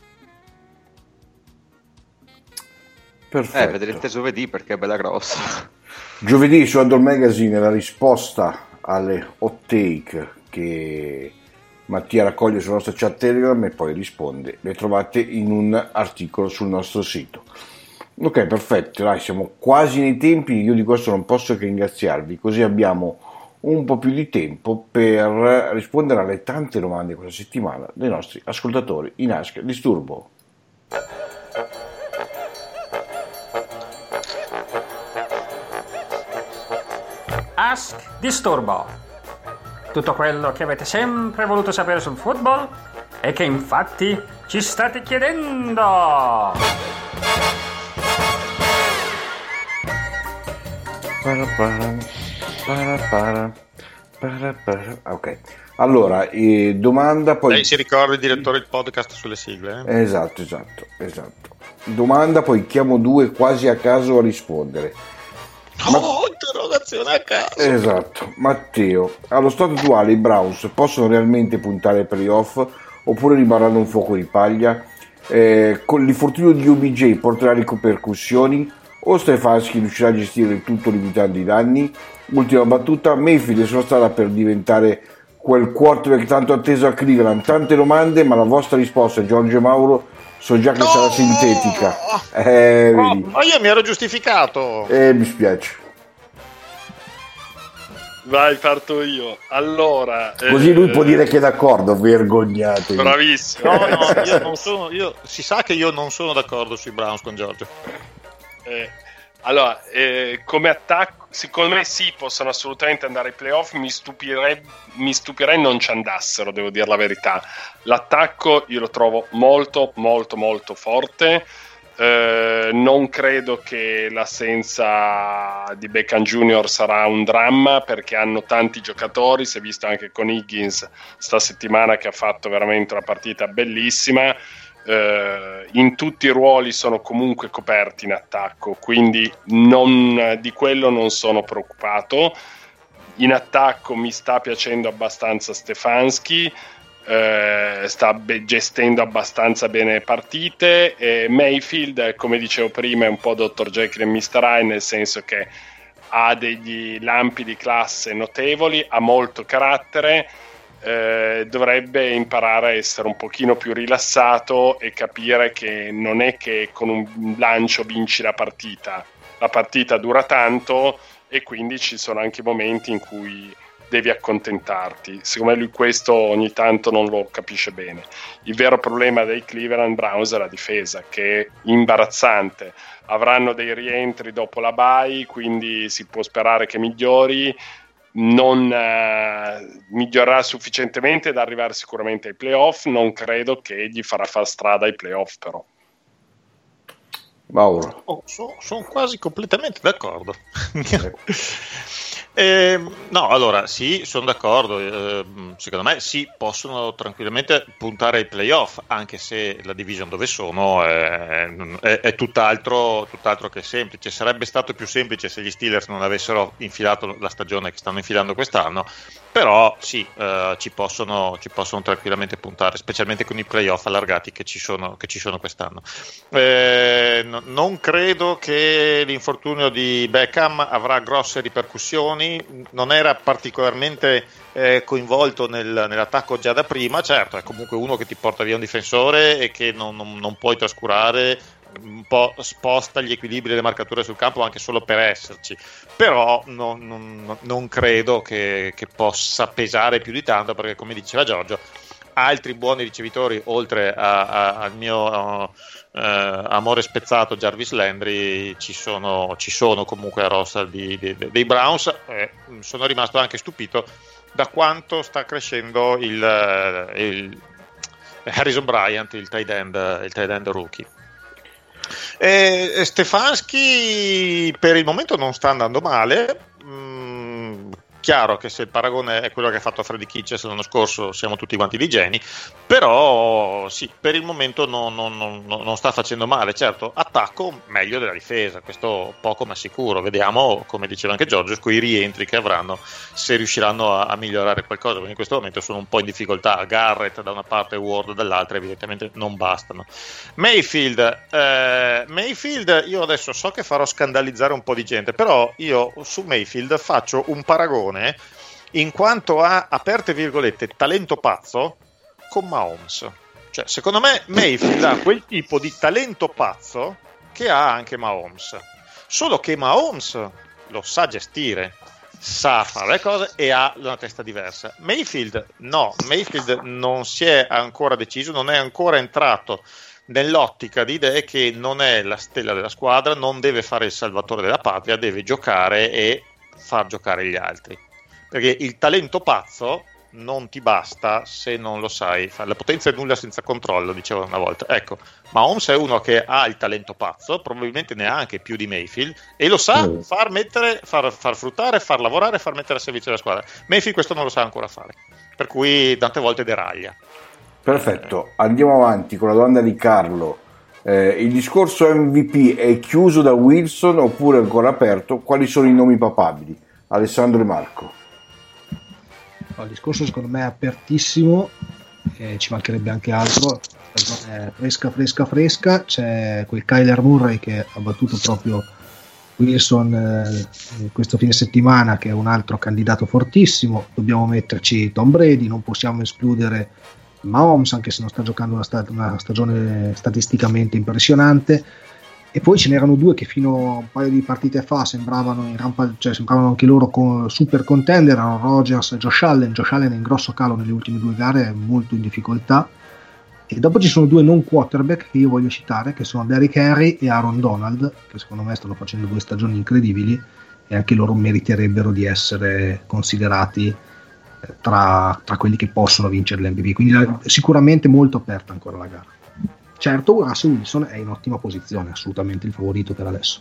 Perfetto. Eh, vedrete giovedì perché è bella grossa. Giovedì su Andor Magazine la risposta alle hot take che Mattia raccoglie sulla nostra chat Telegram e poi risponde. Le trovate in un articolo sul nostro sito. Ok, perfetto, dai, siamo quasi nei tempi, io di questo non posso che ringraziarvi, così abbiamo un po' più di tempo per rispondere alle tante domande questa settimana dei nostri ascoltatori in Ask Disturbo. Ask Disturbo. Tutto quello che avete sempre voluto sapere sul football e che infatti ci state chiedendo. Ok, allora eh, domanda poi. Lei si ricorda il direttore del podcast sulle sigle? Eh? Esatto, esatto, esatto. domanda, poi chiamo due quasi a caso a rispondere. Ma... Oh, interrogazione a caso. Esatto. Matteo, allo stato attuale i Browns possono realmente puntare ai playoff oppure rimarranno un fuoco di paglia? Eh, con l'infortunio di O B J porterà ripercussioni o Stefanski riuscirà a gestire il tutto limitando i danni? Ultima battuta, Mayfield è sulla strada per diventare quel quarterback tanto atteso a Cleveland. Tante domande, ma la vostra risposta, Giorgio Mauro, so già che no! sarà sintetica. Eh, no, ma io mi ero giustificato. Eh, mi spiace. Vai, parto io. Allora, così lui eh, può dire che è d'accordo, vergognate. Bravissimo. No, no, io non sono, io, si sa che io non sono d'accordo sui Browns con Giorgio. Eh, allora, eh, come attacco, secondo me sì, possono assolutamente andare ai playoff. Mi stupirei, mi stupirei non ci andassero, devo dire la verità. L'attacco io lo trovo molto, molto, molto forte. Uh, non credo che l'assenza di Beckham Junior sarà un dramma, perché hanno tanti giocatori. Si è visto anche con Higgins sta settimana che ha fatto veramente una partita bellissima. Uh, in tutti i ruoli sono comunque coperti in attacco, quindi non, di quello non sono preoccupato. In attacco mi sta piacendo abbastanza Stefanski. Uh, sta be- gestendo abbastanza bene le partite, e Mayfield, come dicevo prima, è un po' dottor Jekyll e mister Hyde, nel senso che ha degli lampi di classe notevoli, ha molto carattere, uh, dovrebbe imparare a essere un pochino più rilassato e capire che non è che con un lancio vinci la partita, la partita dura tanto e quindi ci sono anche momenti in cui devi accontentarti. Secondo me lui questo ogni tanto non lo capisce bene. Il vero problema dei Cleveland Browns è la difesa, che è imbarazzante. Avranno dei rientri dopo la bye, quindi si può sperare che migliori. Non uh, migliorerà sufficientemente da arrivare sicuramente ai playoff. Non credo che gli farà far strada ai playoff, però. Mauro. Oh, sono son quasi completamente d'accordo. Eh, no, allora sì, sono d'accordo, eh, secondo me sì, possono tranquillamente puntare ai playoff, anche se la division dove sono è, è, è tutt'altro, tutt'altro che semplice. Sarebbe stato più semplice se gli Steelers non avessero infilato la stagione che stanno infilando quest'anno, però sì, eh, ci, possono, ci possono tranquillamente puntare, specialmente con i playoff allargati che ci sono, che ci sono quest'anno. Eh, no, non credo che l'infortunio di Beckham avrà grosse ripercussioni. Non era particolarmente eh, coinvolto nel, nell'attacco già da prima. Certo, è comunque uno che ti porta via un difensore e che non, non, non puoi trascurare, un po' sposta gli equilibri delle marcature sul campo anche solo per esserci, però non, non, non credo che, che possa pesare più di tanto, perché come diceva Giorgio, altri buoni ricevitori oltre a, a, al mio uh, uh, amore spezzato Jarvis Landry ci sono, ci sono comunque a roster di, di, dei Browns. Eh, sono rimasto anche stupito da quanto sta crescendo il, il Harrison Bryant, il tight end, il tight end rookie. E Stefanski per il momento non sta andando male. Mm, chiaro che se il paragone è quello che ha fatto Freddy Kitchens l'anno scorso, siamo tutti quanti di geni, però sì, per il momento non, non, non, non sta facendo male. Certo, attacco meglio della difesa, questo poco ma sicuro. Vediamo, come diceva anche Giorgio, con i rientri che avranno, se riusciranno a, a migliorare qualcosa, perché in questo momento sono un po' in difficoltà. Garrett da una parte e Ward dall'altra evidentemente non bastano. Mayfield, eh, Mayfield, io adesso so che farò scandalizzare un po' di gente, però io su Mayfield faccio un paragone in quanto a, aperte virgolette, talento pazzo con Mahomes. Cioè, secondo me Mayfield ha quel tipo di talento pazzo che ha anche Mahomes, solo che Mahomes lo sa gestire, sa fare le cose e ha una testa diversa. Mayfield no, Mayfield non si è ancora deciso, non è ancora entrato nell'ottica di idee che non è la stella della squadra, non deve fare il salvatore della patria, deve giocare e far giocare gli altri, perché il talento pazzo non ti basta se non lo sai fare. La potenza è nulla senza controllo, dicevo una volta. Ecco, Mahomes è uno che ha il talento pazzo, probabilmente ne ha anche più di Mayfield, e lo sa mm. far mettere, far, far fruttare, far lavorare, far mettere a servizio della squadra. Mayfield questo non lo sa ancora fare, per cui tante volte deraglia. Perfetto, andiamo avanti con la domanda di Carlo. Eh, il discorso M V P è chiuso da Wilson oppure ancora aperto? Quali sono i nomi papabili? Alessandro e Marco. No, il discorso secondo me è apertissimo, eh, ci mancherebbe anche altro. È fresca fresca fresca, c'è quel Kyler Murray che ha battuto proprio Wilson eh, questo fine settimana, che è un altro candidato fortissimo. Dobbiamo metterci Tom Brady, non possiamo escludere Mahomes, anche se non sta giocando una, sta- una stagione statisticamente impressionante. E poi ce n'erano due che fino a un paio di partite fa sembravano in rampa, cioè sembravano anche loro con super contender, erano Rodgers e Josh Allen. Josh Allen è in grosso calo nelle ultime due gare, è molto in difficoltà. E dopo ci sono due non quarterback che io voglio citare, che sono Derrick Henry e Aaron Donald, che secondo me stanno facendo due stagioni incredibili e anche loro meriterebbero di essere considerati tra, tra quelli che possono vincere l'M V P. Quindi la, sicuramente molto aperta ancora la gara. Certo, Russell Wilson è in ottima posizione, assolutamente il favorito per adesso.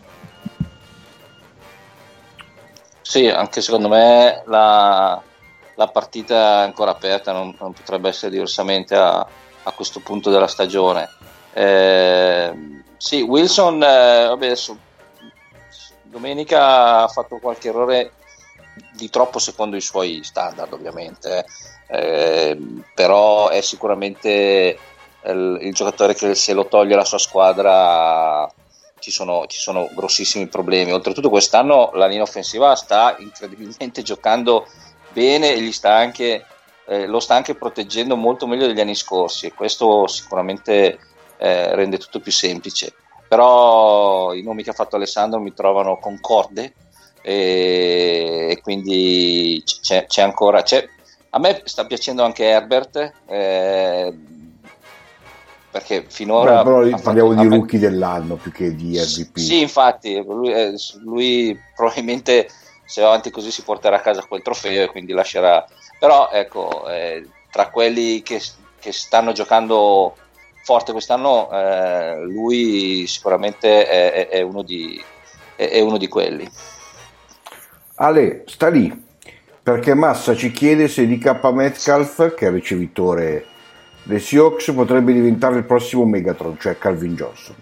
Sì, anche secondo me la, la partita è ancora aperta, non, non potrebbe essere diversamente a, a questo punto della stagione. Eh, sì, Wilson, eh, vabbè, adesso, domenica ha fatto qualche errore di troppo secondo i suoi standard, ovviamente, eh, però è sicuramente il, il giocatore che se lo toglie la sua squadra ci sono, ci sono grossissimi problemi. Oltretutto quest'anno la linea offensiva sta incredibilmente giocando bene e gli sta anche, eh, lo sta anche proteggendo molto meglio degli anni scorsi, e questo sicuramente eh, rende tutto più semplice. Però i nomi che ha fatto Alessandro mi trovano concorde, e, e quindi c'è, c'è ancora c'è, a me sta piacendo anche Herbert, eh, perché finora Beh, però parliamo fatto, di me, rookie dell'anno più che di M V P. Sì, infatti lui, eh, lui probabilmente se va avanti così si porterà a casa quel trofeo e quindi lascerà. Però ecco, eh, tra quelli che, che stanno giocando forte quest'anno, eh, lui sicuramente è, è, uno di, è, è uno di quelli. Ale, sta lì perché Massa ci chiede se D K Metcalf, che è il ricevitore dei Seahawks, potrebbe diventare il prossimo Megatron, cioè Calvin Johnson.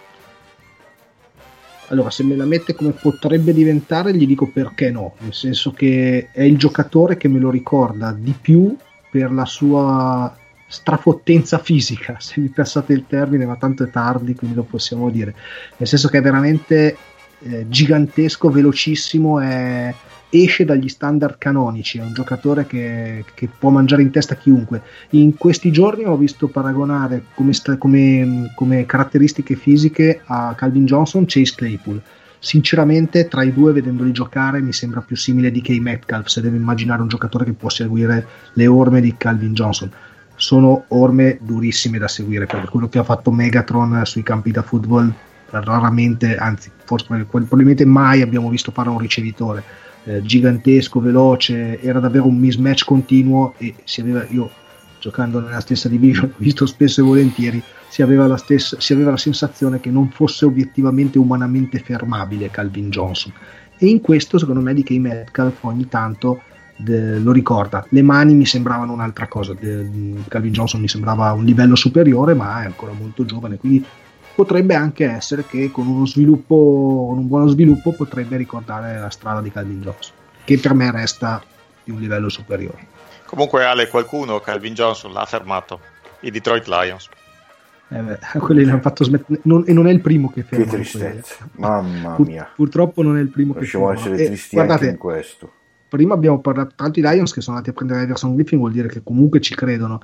Allora, se me la mette come potrebbe diventare, gli dico perché no, nel senso che è il giocatore che me lo ricorda di più per la sua strafottenza fisica, se mi passate il termine, ma tanto è tardi, quindi lo possiamo dire, nel senso che è veramente eh, gigantesco, velocissimo, è... esce dagli standard canonici, è un giocatore che, che può mangiare in testa chiunque. In questi giorni ho visto paragonare come, sta, come, come caratteristiche fisiche a Calvin Johnson Chase Claypool. Sinceramente tra i due, vedendoli giocare, mi sembra più simile di D K Metcalf, se deve immaginare un giocatore che può seguire le orme di Calvin Johnson. Sono orme durissime da seguire, per quello che ha fatto Megatron sui campi da football raramente, anzi forse probabilmente mai abbiamo visto fare un ricevitore. Eh, gigantesco, veloce, era davvero un mismatch continuo, e si aveva, io giocando nella stessa division ho visto spesso e volentieri, si aveva la stessa, si aveva la sensazione che non fosse obiettivamente umanamente fermabile Calvin Johnson, e in questo secondo me D K Metcalf ogni tanto de, lo ricorda. Le mani mi sembravano un'altra cosa, de, Calvin Johnson mi sembrava un livello superiore, ma è ancora molto giovane, quindi potrebbe anche essere che con uno sviluppo, con un buono sviluppo, potrebbe ricordare la strada di Calvin Johnson, che per me resta di un livello superiore. Comunque, Ale, qualcuno Calvin Johnson l'ha fermato, i Detroit Lions. Eh beh, quelli l'hanno fatto smettere, non, e non è il primo che ferma. Che tristezza, mamma Pur, mia. Purtroppo non è il primo Possiamo che ferma. essere tristi, e, guardate, anche in questo. Prima abbiamo parlato tanto di Lions che sono andati a prendere Everson Griffin, vuol dire che comunque ci credono.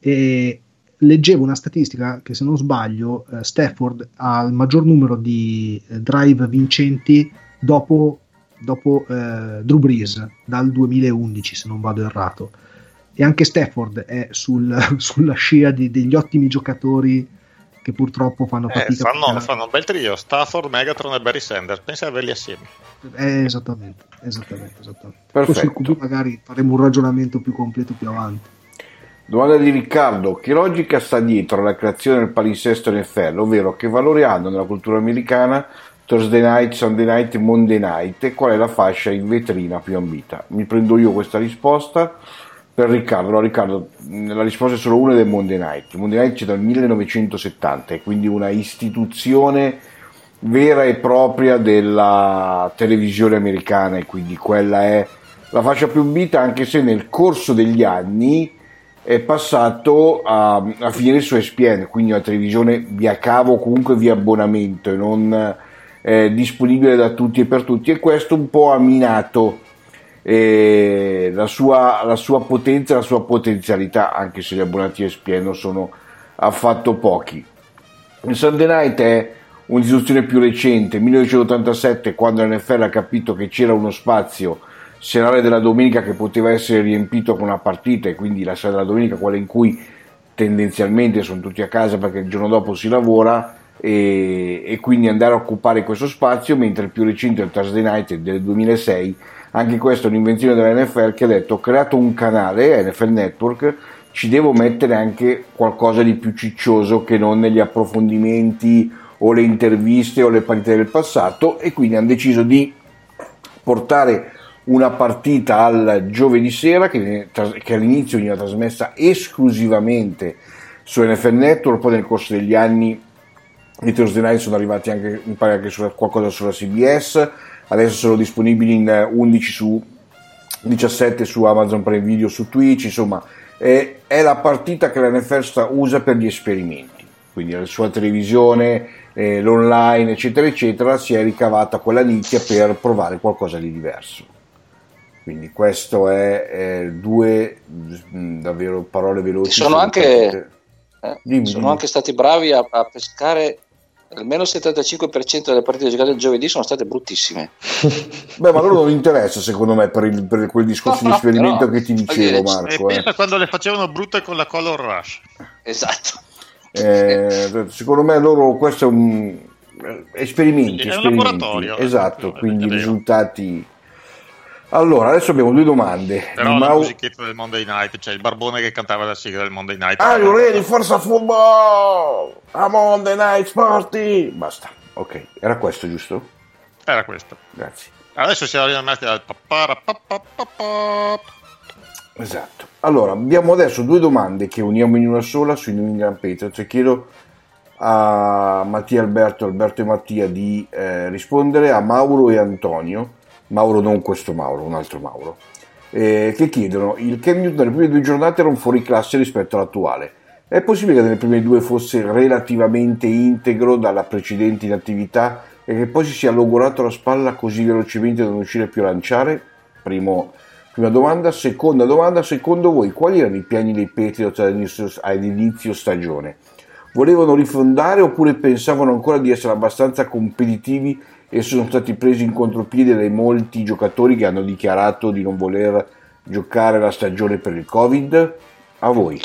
E leggevo una statistica che, se non sbaglio, eh, Stafford ha il maggior numero di eh, drive vincenti dopo, dopo eh, Drew Brees dal duemilaundici, se non vado errato, e anche Stafford è sul, sulla scia di, degli ottimi giocatori che purtroppo fanno fatica. Eh, fanno, fanno un bel trio, Stafford, Megatron e Barry Sanders, pensa a averli assieme. Eh, esattamente, esattamente, esattamente. Perfetto. Sul Q B magari faremo un ragionamento più completo più avanti. Domanda di Riccardo: che logica sta dietro alla creazione del palinsesto N F L, ovvero che valore hanno nella cultura americana Thursday night, Sunday night e Monday night, e qual è la fascia in vetrina più ambita? Mi prendo io questa risposta per Riccardo. No, Riccardo, la risposta è solo una del Monday Night. Il Monday Night c'è dal millenovecentosettanta, quindi una istituzione vera e propria della televisione americana, e quindi quella è la fascia più vita, anche se nel corso degli anni è passato a, a finire su E S P N, quindi una televisione via cavo, comunque via abbonamento, e non eh, disponibile da tutti e per tutti, e questo un po' ha minato eh, la, sua, la sua potenza, la sua potenzialità, anche se gli abbonati E S P N non sono affatto pochi. Il Sunday Night è un'istituzione più recente, millenovecentottantasette, quando l'N F L ha capito che c'era uno spazio serale della domenica che poteva essere riempito con una partita, e quindi la sera della domenica, quella in cui tendenzialmente sono tutti a casa perché il giorno dopo si lavora, e, e quindi andare a occupare questo spazio, mentre il più recente è il Thursday Night del duemilasei. Anche questa è un'invenzione della N F L, che ha detto: ho creato un canale, N F L Network, ci devo mettere anche qualcosa di più ciccioso che non negli approfondimenti o le interviste o le partite del passato, e quindi hanno deciso di portare una partita al giovedì sera, che, che all'inizio veniva trasmessa esclusivamente su N F L Network, poi nel corso degli anni i Thursday Night sono arrivati anche, mi pare, anche su qualcosa sulla C B S, adesso sono disponibili in undici su diciassette su Amazon Prime Video, su Twitch, insomma è, è la partita che la N F L usa per gli esperimenti, quindi la sua televisione, eh, l'online eccetera eccetera, si è ricavata quella nicchia per provare qualcosa di diverso. Quindi questo è eh, due mh, davvero parole veloci. Sono anche, eh, dimmi, sono dimmi. anche stati bravi a, a pescare. Almeno il settantacinque per cento delle partite giocate il giovedì sono state bruttissime. Beh, ma loro non interessa, secondo me, per, il, per quel discorso No, di esperimento però, che ti dicevo, Marco. E pensa Eh. quando le facevano brutte con la Color Rush. Esatto. Eh, secondo me loro, questo è un esperimenti, È un esperimenti. laboratorio. Esatto, è quindi i vero. risultati. Allora, adesso abbiamo due domande. Però Di la Mau- musichetta del Monday Night, cioè il barbone che cantava la sigla del Monday Night. Are you ready for some football? I'm on the night party. Basta, ok, era questo, giusto? Era questo. Grazie. Adesso siamo rimasti al papara papapapap. Esatto. Allora, abbiamo adesso due domande che uniamo in una sola sui New England Patriots, e chiedo a Mattia Alberto, Alberto e Mattia di eh, rispondere, a Mauro e Antonio. Mauro, non questo Mauro, un altro Mauro, eh, che chiedono: il Cam Newton nelle prime due giornate era un fuoriclasse rispetto all'attuale. È possibile che nelle prime due fosse relativamente integro dalla precedente inattività e che poi si sia logorato la spalla così velocemente da non riuscire più a lanciare? Primo, prima domanda. Seconda domanda: secondo voi quali erano i piani dei Patriots all'inizio, all'inizio stagione? Volevano rifondare oppure pensavano ancora di essere abbastanza competitivi e sono stati presi in contropiede dai molti giocatori che hanno dichiarato di non voler giocare la stagione per il Covid? A voi.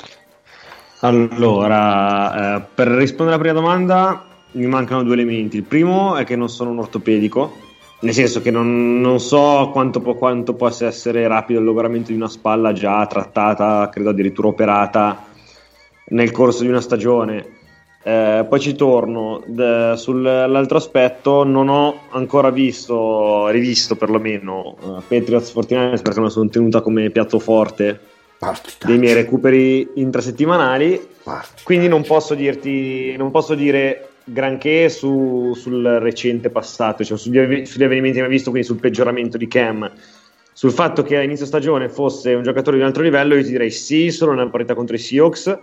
Allora, eh, per rispondere alla prima domanda mi mancano due elementi. Il primo è che non sono un ortopedico, nel senso che non, non so quanto, po- quanto possa essere rapido il logoramento di una spalla già trattata, credo addirittura operata nel corso di una stagione. Eh, poi ci torno. D- sull'altro aspetto, non ho ancora visto, rivisto perlomeno uh, Patriots quarantanovers, perché non sono tenuta come piatto forte Partita. dei miei recuperi intrasettimanali, Partita. quindi non posso dirti, non posso dire granché su, sul recente passato, cioè sugli, av- sugli avvenimenti che abbiamo visto, quindi sul peggioramento di Cam. Sul fatto che a inizio stagione fosse un giocatore di un altro livello, io ti direi sì, solo nella partita contro i Seahawks,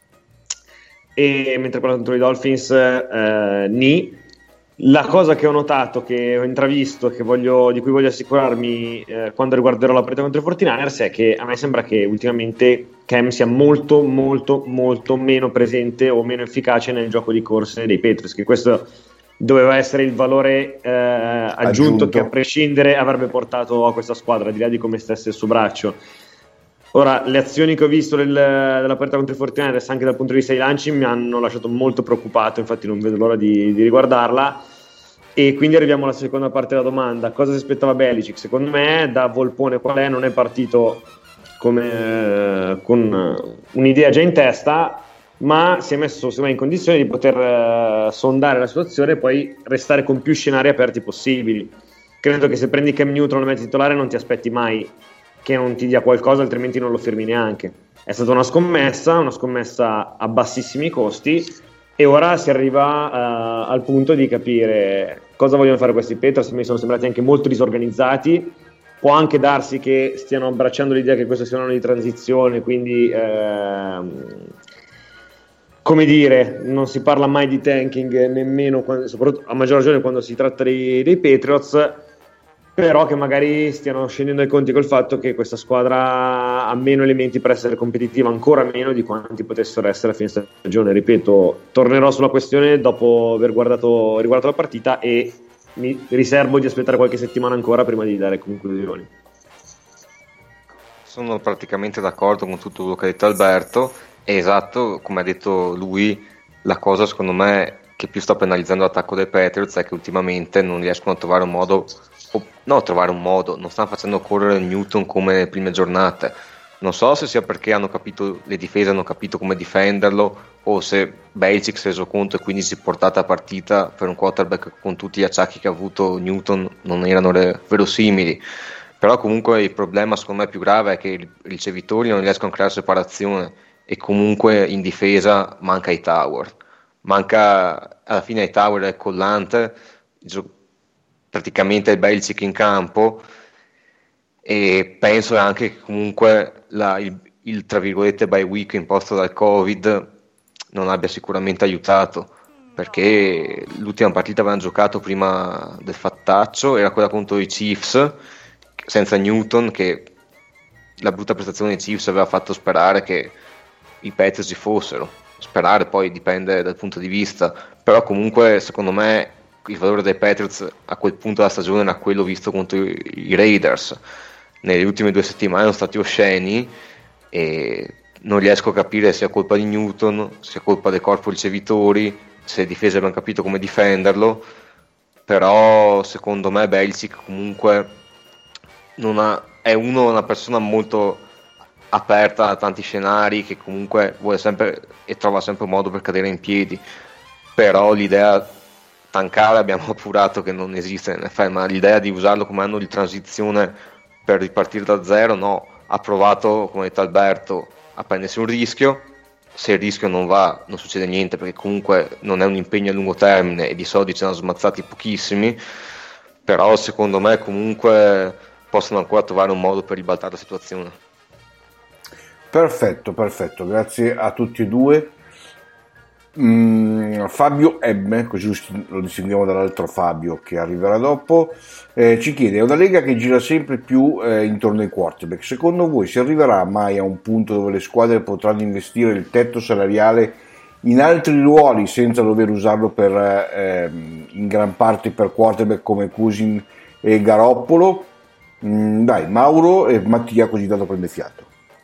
e mentre quella contro i Dolphins eh, ni. La cosa che ho notato, che ho intravisto, che voglio, di cui voglio assicurarmi eh, quando riguarderò la partita contro i quarantanovers, è che a me sembra che ultimamente Cam sia molto molto molto meno presente o meno efficace nel gioco di corse dei Patriots, che questo doveva essere il valore eh, aggiunto, Aggiunto. che a prescindere avrebbe portato a questa squadra, al di là di come stesse il suo braccio. Ora, le azioni che ho visto del, della partita contro i quarantanovers, anche dal punto di vista dei lanci, mi hanno lasciato molto preoccupato, infatti non vedo l'ora di, di riguardarla. E quindi arriviamo alla seconda parte della domanda: cosa si aspettava Belichick? Secondo me, da Volpone qual è, non è partito come, eh, con un'idea già in testa, ma si è messo secondo me in condizione di poter eh, sondare la situazione e poi restare con più scenari aperti possibili. Credo che se prendi Cam Newton e lo metti titolare non ti aspetti mai che non ti dia qualcosa, altrimenti non lo firmi neanche. È stata una scommessa, una scommessa a bassissimi costi, e ora si arriva uh, al punto di capire cosa vogliono fare questi Patriots. Mi sono sembrati anche molto disorganizzati. Può anche darsi che stiano abbracciando l'idea che questo sia un anno di transizione, quindi ehm, come dire, non si parla mai di tanking nemmeno quando, soprattutto a maggior ragione quando si tratta dei, dei Patriots, però che magari stiano scendendo ai conti col fatto che questa squadra ha meno elementi per essere competitiva, ancora meno di quanti potessero essere a fine stagione. Ripeto, tornerò sulla questione dopo aver guardato, riguardato la partita, e mi riservo di aspettare qualche settimana ancora prima di dare conclusioni. Sono praticamente d'accordo con tutto quello che ha detto Alberto. È esatto, come ha detto lui, la cosa secondo me che più sta penalizzando l'attacco dei Patriots è che ultimamente non riescono a trovare un modo, o, no, trovare un modo, non stanno facendo correre Newton come nelle prime giornate. Non so se sia perché hanno capito, le difese hanno capito come difenderlo, o se Belichick si è reso conto e quindi si è portata a partita per un quarterback con tutti gli acciacchi che ha avuto Newton non erano re- verosimili. Però comunque il problema secondo me più grave è che i ricevitori non riescono a creare separazione, e comunque in difesa manca i Tower. Manca alla fine i Tower e il collante, praticamente il Belichick in campo, e penso anche che comunque la, il, il tra virgolette bye week imposto dal Covid non abbia sicuramente aiutato, perché l'ultima partita avevano giocato prima del fattaccio era quella contro i Chiefs senza Newton, che la brutta prestazione dei Chiefs aveva fatto sperare che i Patriots ci fossero. Sperare poi dipende dal punto di vista, però comunque secondo me il valore dei Patriots a quel punto della stagione era quello visto contro i, i Raiders. Nelle ultime due settimane sono stati osceni, e non riesco a capire se è colpa di Newton, se è colpa del corpo ricevitori, se le difese abbiano capito come difenderlo. Però secondo me Belichick comunque non ha, è uno una persona molto aperta a tanti scenari, che comunque vuole sempre e trova sempre un modo per cadere in piedi. Però l'idea tankare abbiamo appurato che non esiste in N F L, ma l'idea di usarlo come anno di transizione per ripartire da zero, no. Ha provato, come ha detto Alberto, a prendersi un rischio. Se il rischio non va non succede niente, perché comunque non è un impegno a lungo termine e di soldi ce ne hanno smazzati pochissimi. Però secondo me comunque possono ancora trovare un modo per ribaltare la situazione. Perfetto, perfetto, grazie a tutti e due. Mm, Fabio M, così lo distinguiamo dall'altro Fabio che arriverà dopo, eh, ci chiede: è una lega che gira sempre più eh, intorno ai quarterback. Secondo voi si arriverà mai a un punto dove le squadre potranno investire il tetto salariale in altri ruoli senza dover usarlo per eh, in gran parte per quarterback come Cousin e Garoppolo? Mm, dai, Mauro e Mattia, così dato prende fiato.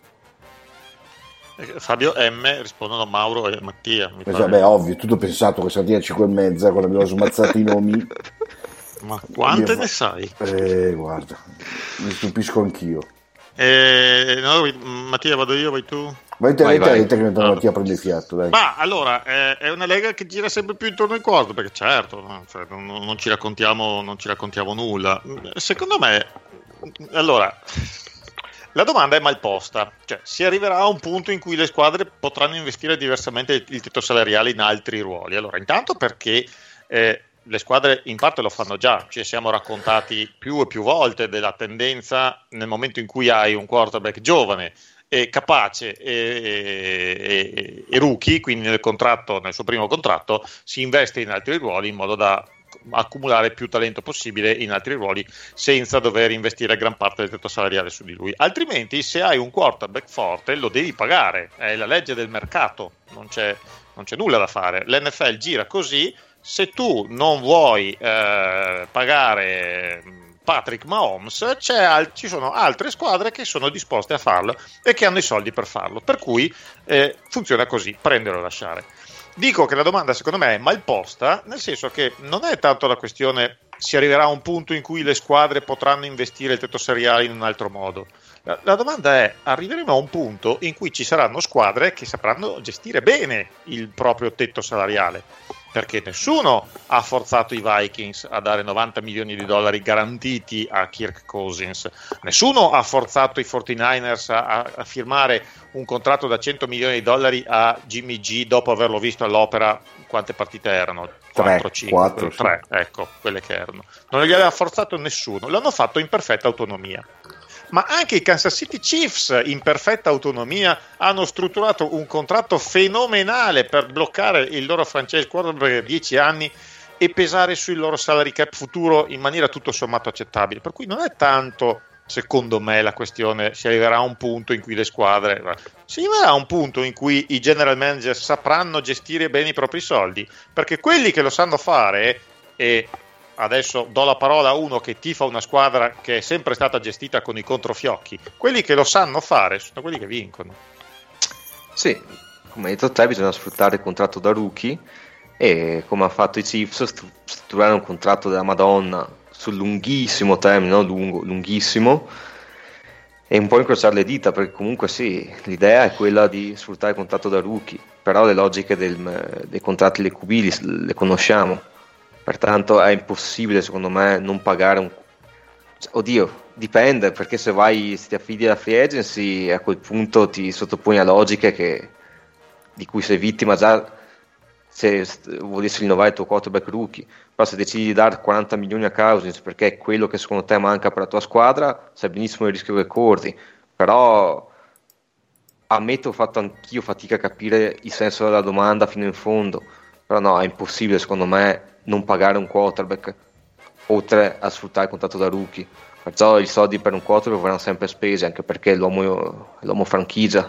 Fabio M rispondono Mauro e Mattia. Mi esatto, beh, ovvio, tutto pensato che stamattina alle cinque e mezza quando abbiamo smazzato i nomi. Ma quante Io, ne sai? Eh, guarda, mi stupisco anch'io. Eh, no, Mattia, vado io, vai tu? Vai te, vai, vai. Te, te che allora. Mattia prende fiato, dai. Ma allora, eh, è una lega che gira sempre più intorno ai quarto, perché certo, no? Cioè, non, non, ci raccontiamo, non ci raccontiamo nulla. Secondo me, allora... la domanda è mal posta, cioè si arriverà a un punto in cui le squadre potranno investire diversamente il, il tetto salariale in altri ruoli. Allora, intanto perché eh, le squadre in parte lo fanno già, ci siamo raccontati più e più volte della tendenza nel momento in cui hai un quarterback giovane e capace e, e, e rookie, quindi nel contratto, nel suo primo contratto si investe in altri ruoli in modo da accumulare più talento possibile in altri ruoli senza dover investire gran parte del tetto salariale su di lui. Altrimenti, se hai un quarterback forte lo devi pagare, è la legge del mercato, non c'è, non c'è nulla da fare. L'N F L gira così. Se tu non vuoi eh, pagare Patrick Mahomes, c'è al- ci sono altre squadre che sono disposte a farlo e che hanno i soldi per farlo, per cui eh, funziona così, prendere o lasciare. Dico che la domanda secondo me è mal posta, nel senso che non è tanto la questione si arriverà a un punto in cui le squadre potranno investire il tetto salariale in un altro modo. La, la domanda è: arriveremo a un punto in cui ci saranno squadre che sapranno gestire bene il proprio tetto salariale, perché nessuno ha forzato i Vikings a dare novanta milioni di dollari garantiti a Kirk Cousins, nessuno ha forzato i quarantanovers a, a firmare un contratto da cento milioni di dollari a Jimmy G dopo averlo visto all'opera. Quante partite erano? quattro, cinque, tre, ecco, quelle che erano. Non li aveva forzato nessuno, l'hanno fatto in perfetta autonomia. Ma anche i Kansas City Chiefs in perfetta autonomia hanno strutturato un contratto fenomenale per bloccare il loro franchise quarterback per dieci anni e pesare sul loro salary cap futuro in maniera tutto sommato accettabile. Per cui non è tanto, secondo me, la questione si arriverà a un punto in cui le squadre si arriverà a un punto in cui i general manager sapranno gestire bene i propri soldi, perché quelli che lo sanno fare, e adesso do la parola a uno che tifa una squadra che è sempre stata gestita con i controfiocchi, quelli che lo sanno fare sono quelli che vincono. Sì, come hai detto te, bisogna sfruttare il contratto da rookie, e come ha fatto i Chiefs, strutturare un contratto della Madonna sul lunghissimo termine, non lungo, lunghissimo, e un po' incrociare le dita, perché comunque sì, l'idea è quella di sfruttare il contratto da rookie, però le logiche del, dei contratti delle Q B le, le conosciamo. Pertanto è impossibile, secondo me, non pagare un... Oddio, dipende, perché se vai, se ti affidi alla free agency, a quel punto ti sottoponi a logiche che, di cui sei vittima già se volessi rinnovare il tuo quarterback rookie. Però se decidi di dare quaranta milioni a Cousins perché è quello che secondo te manca per la tua squadra, sai benissimo il rischio che corri. Però ammetto, ho fatto anch'io fatica a capire il senso della domanda fino in fondo. Però no, è impossibile, secondo me, non pagare un quarterback oltre a sfruttare il contratto da rookie. Perciò i soldi per un quarterback verranno sempre spesi, anche perché l'uomo, l'uomo franchigia.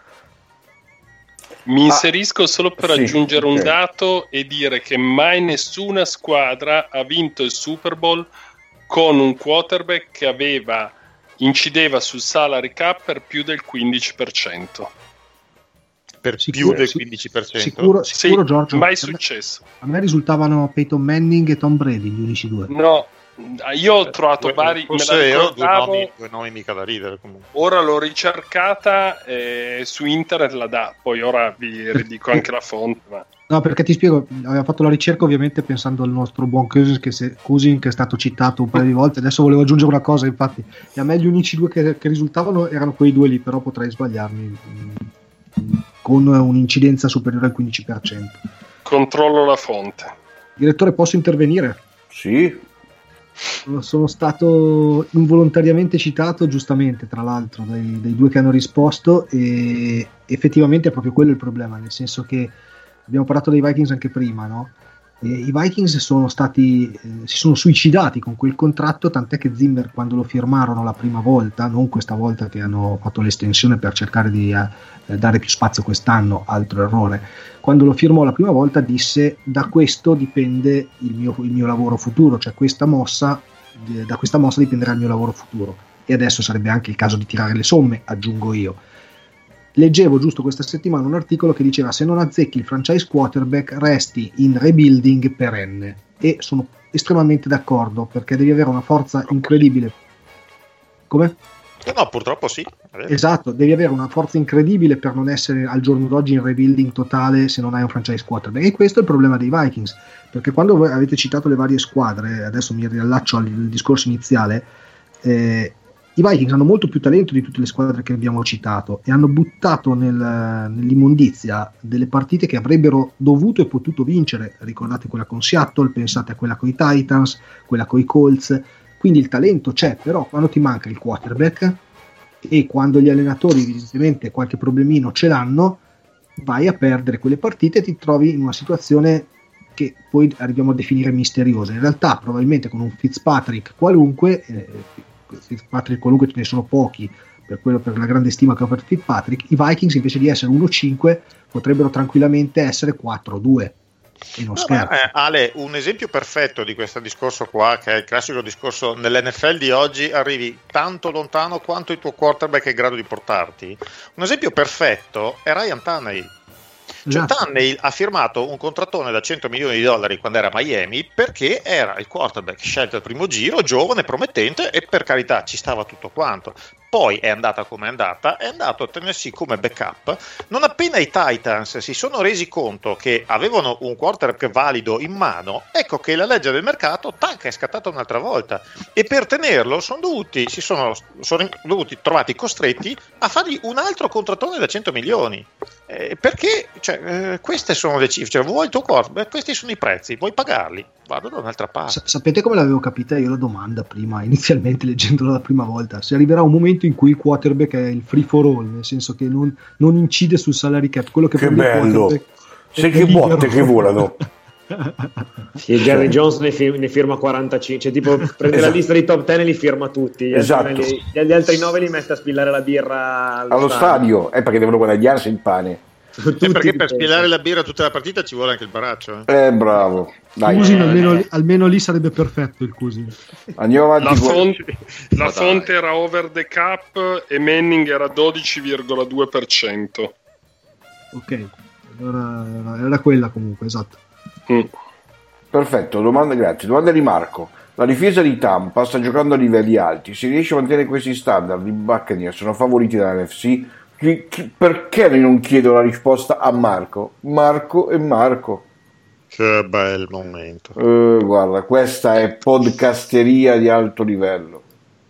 Mi inserisco solo per sì, aggiungere okay. un dato e dire che mai nessuna squadra ha vinto il Super Bowl con un quarterback che aveva incideva sul salary cap per più del quindici per cento. Per Sicuro, più del sì, quindici per cento? Sicuro, sicuro Sì, Giorgio. mai A me- successo. A me risultavano Peyton Manning e Tom Brady gli unici due. No, io ho trovato Due- vari, me forse la ero due ricordavo, nomi, due nomi mica da ridere comunque. ora l'ho ricercata e su internet la dà, poi ora vi ridico anche la fonte. Ma... No, perché ti spiego, aveva fatto la ricerca ovviamente pensando al nostro buon Cousin che, se, Cousin, che è stato citato un paio di volte. Adesso volevo aggiungere una cosa, infatti, e a me gli unici due che, che risultavano erano quei due lì, però potrei sbagliarmi mh, con un'incidenza superiore al quindici per cento. Controllo la fonte. Direttore, posso intervenire? Sì, Sono stato involontariamente citato, giustamente, tra l'altro, dai, dai due che hanno risposto, e effettivamente è proprio quello il problema, nel senso che abbiamo parlato dei Vikings anche prima, no? E i Vikings sono stati, eh, si sono suicidati con quel contratto, tant'è che Zimmer, quando lo firmarono la prima volta, non questa volta che hanno fatto l'estensione per cercare di eh, dare più spazio quest'anno, altro errore, quando lo firmò la prima volta disse: da questo dipende il mio, il mio lavoro futuro, cioè questa mossa, eh, da questa mossa dipenderà il mio lavoro futuro, e adesso sarebbe anche il caso di tirare le somme, aggiungo io. Leggevo giusto questa settimana un articolo che diceva: se non azzecchi il franchise quarterback resti in rebuilding perenne, e sono estremamente d'accordo, perché devi avere una forza incredibile. Come? Eh no, purtroppo sì. Esatto, devi avere una forza incredibile per non essere al giorno d'oggi in rebuilding totale se non hai un franchise quarterback, e questo è il problema dei Vikings, perché quando voi avete citato le varie squadre, adesso mi riallaccio al discorso iniziale, eh, i Vikings hanno molto più talento di tutte le squadre che abbiamo citato, e hanno buttato nel, nell'immondizia delle partite che avrebbero dovuto e potuto vincere. Ricordate quella con Seattle, pensate a quella con i Titans, quella con i Colts. Quindi il talento c'è, però quando ti manca il quarterback e quando gli allenatori evidentemente qualche problemino ce l'hanno, vai a perdere quelle partite e ti trovi in una situazione che poi arriviamo a definire misteriosa. In realtà probabilmente con un Fitzpatrick qualunque, eh, Fitzpatrick qualunque ce ne sono pochi, per quello, per la grande stima che ho per Fitzpatrick, i Vikings invece di essere uno cinque potrebbero tranquillamente essere quattro due. E non no, scherzo. ma, eh, Ale, un esempio perfetto di questo discorso qua, che è il classico discorso nell'N F L di oggi: arrivi tanto lontano quanto il tuo quarterback è in grado di portarti. Un esempio perfetto è Ryan Tannehill. Cioè, Esatto. Tannehill ha firmato un contrattone da cento milioni di dollari quando era a Miami, perché era il quarterback scelto al primo giro, giovane, promettente, e per carità ci stava tutto quanto. poi è andata come è andata, è andato a Tennessee come backup. Non appena i Titans si sono resi conto che avevano un quarterback valido in mano, ecco che la legge del mercato tac, è scattata un'altra volta, e per tenerlo sono dovuti, si sono, sono dovuti trovati costretti a fargli un altro contrattone da cento milioni. Eh, perché cioè, eh, queste sono le cifre, cioè, vuoi il tuo quarterback, questi sono i prezzi, vuoi pagarli, vado da un'altra parte. S- sapete come l'avevo capita io la domanda prima, inizialmente leggendola la prima volta? Se arriverà un momento in cui il quarterback è il free for all, nel senso che non, non incide sul salary cap, quello che, che bello, sai che botte che volano. Sì, Jerry Jones ne, fi- ne firma quarantacinque, cioè tipo prende esatto. la lista di top ten e li firma tutti, gli, esatto. altri, li, gli altri nove li mette a spillare la birra allo, allo stadio, stadio. Eh, perché devono guadagnarsi il pane. E perché per spillare la birra tutta la partita ci vuole anche il braccio. Eh, eh bravo. Dai. Cousin, eh. almeno, almeno lì sarebbe perfetto il Cousin. Andiamo avanti. La fonte, la fonte era over the cap e Manning era dodici virgola due per cento. Ok, allora era quella comunque, esatto. Mm. Perfetto, domanda, grazie. Domanda di Marco. La difesa di Tampa sta giocando a livelli alti. Se riesce a mantenere questi standard, i Buccaneers sono favoriti dall'N F C. Chi, chi, perché non chiedo la risposta a Marco? Marco e Marco. Che bel momento. Eh, guarda, questa è podcasteria di alto livello.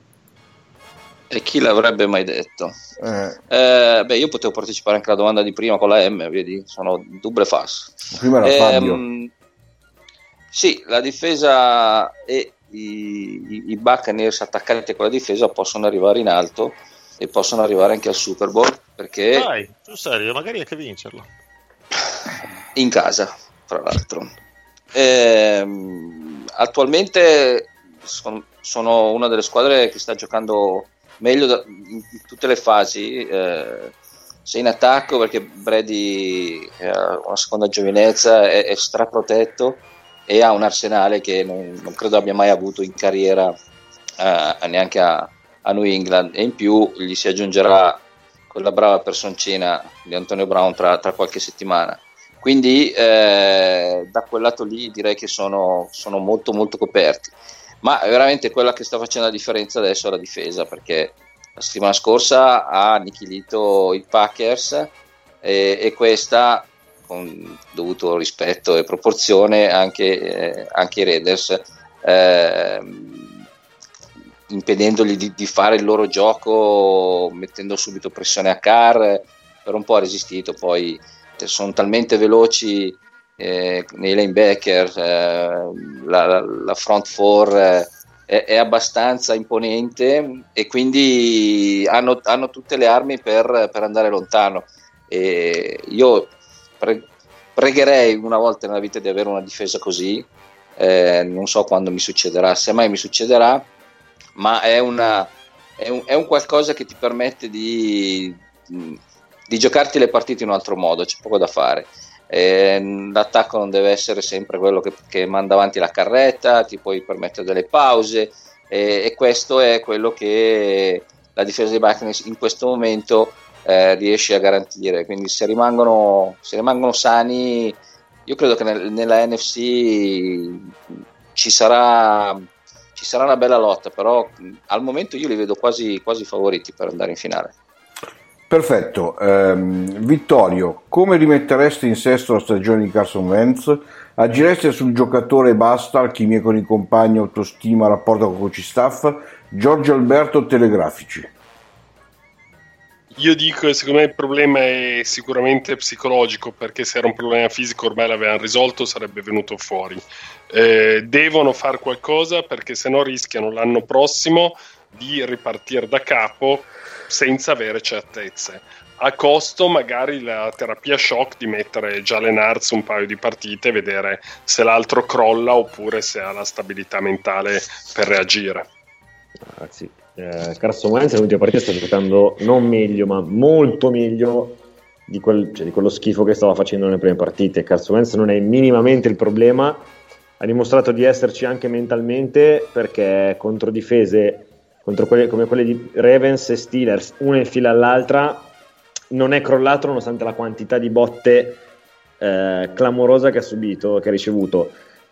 E chi l'avrebbe mai detto? Eh. Eh, beh, io potevo partecipare anche alla domanda di prima con la M, vedi, sono double fas. Prima era eh, Fabio. Sì, la difesa e i, i, i Buccaneers attaccati con la difesa possono arrivare in alto e possono arrivare anche al Super Bowl, perché dai, sul serio, magari anche vincerlo in casa, tra l'altro. Ehm, attualmente sono, sono una delle squadre che sta giocando meglio da, in, in tutte le fasi, eh, sia in attacco perché Brady ha una seconda giovinezza, è, è straprotetto e ha un arsenale che non, non credo abbia mai avuto in carriera, eh, neanche a, a New England, e in più gli si aggiungerà quella brava personcina di Antonio Brown tra, tra qualche settimana. Quindi eh, da quel lato lì direi che sono, sono molto molto coperti, ma veramente quella che sta facendo la differenza adesso è la difesa, perché la settimana scorsa ha annichilito i Packers e, e questa, con dovuto rispetto e proporzione, anche, eh, anche i Raiders, eh, impedendogli di, di fare il loro gioco, mettendo subito pressione a Carr. Per un po' ha resistito, poi sono talmente veloci eh, nei linebacker, eh, la, la front four eh, è, è abbastanza imponente e quindi hanno, hanno tutte le armi per, per andare lontano. E io pre- pregherei una volta nella vita di avere una difesa così, eh, non so quando mi succederà, se mai mi succederà, ma è, una, è, un, è un qualcosa che ti permette di, di giocarti le partite in un altro modo, c'è poco da fare. Eh, l'attacco non deve essere sempre quello che, che manda avanti la carretta, ti puoi permettere delle pause, eh, e questo è quello che la difesa dei Buccaneers in questo momento eh, riesce a garantire. Quindi se rimangono, se rimangono sani, io credo che nel, nella N F C ci sarà ci sarà una bella lotta, però al momento io li vedo quasi, quasi favoriti per andare in finale. Perfetto. ehm, Vittorio, come rimetteresti in sesto la stagione di Carson Wentz? Agireste sul giocatore e basta, alchimia con i compagni, autostima, rapporto con coach staff? Giorgio Alberto, telegrafici. Io dico che secondo me il problema è sicuramente psicologico, perché se era un problema fisico ormai l'avevano risolto, sarebbe venuto fuori. Eh, devono fare qualcosa, perché sennò rischiano l'anno prossimo di ripartire da capo senza avere certezze, a costo magari la terapia shock di mettere Jalen Hurts un paio di partite e vedere se l'altro crolla oppure se ha la stabilità mentale per reagire. Ragazzi, eh, Carson Wentz nell'ultima partita sta giocando non meglio ma molto meglio di, quel, cioè di quello schifo che stava facendo nelle prime partite. Carson Wentz non è minimamente il problema, ha dimostrato di esserci anche mentalmente, perché contro difese contro quelle, come quelle di Ravens e Steelers, una in fila all'altra, non è crollato nonostante la quantità di botte eh, clamorosa che ha subito, che ha ricevuto. Eh,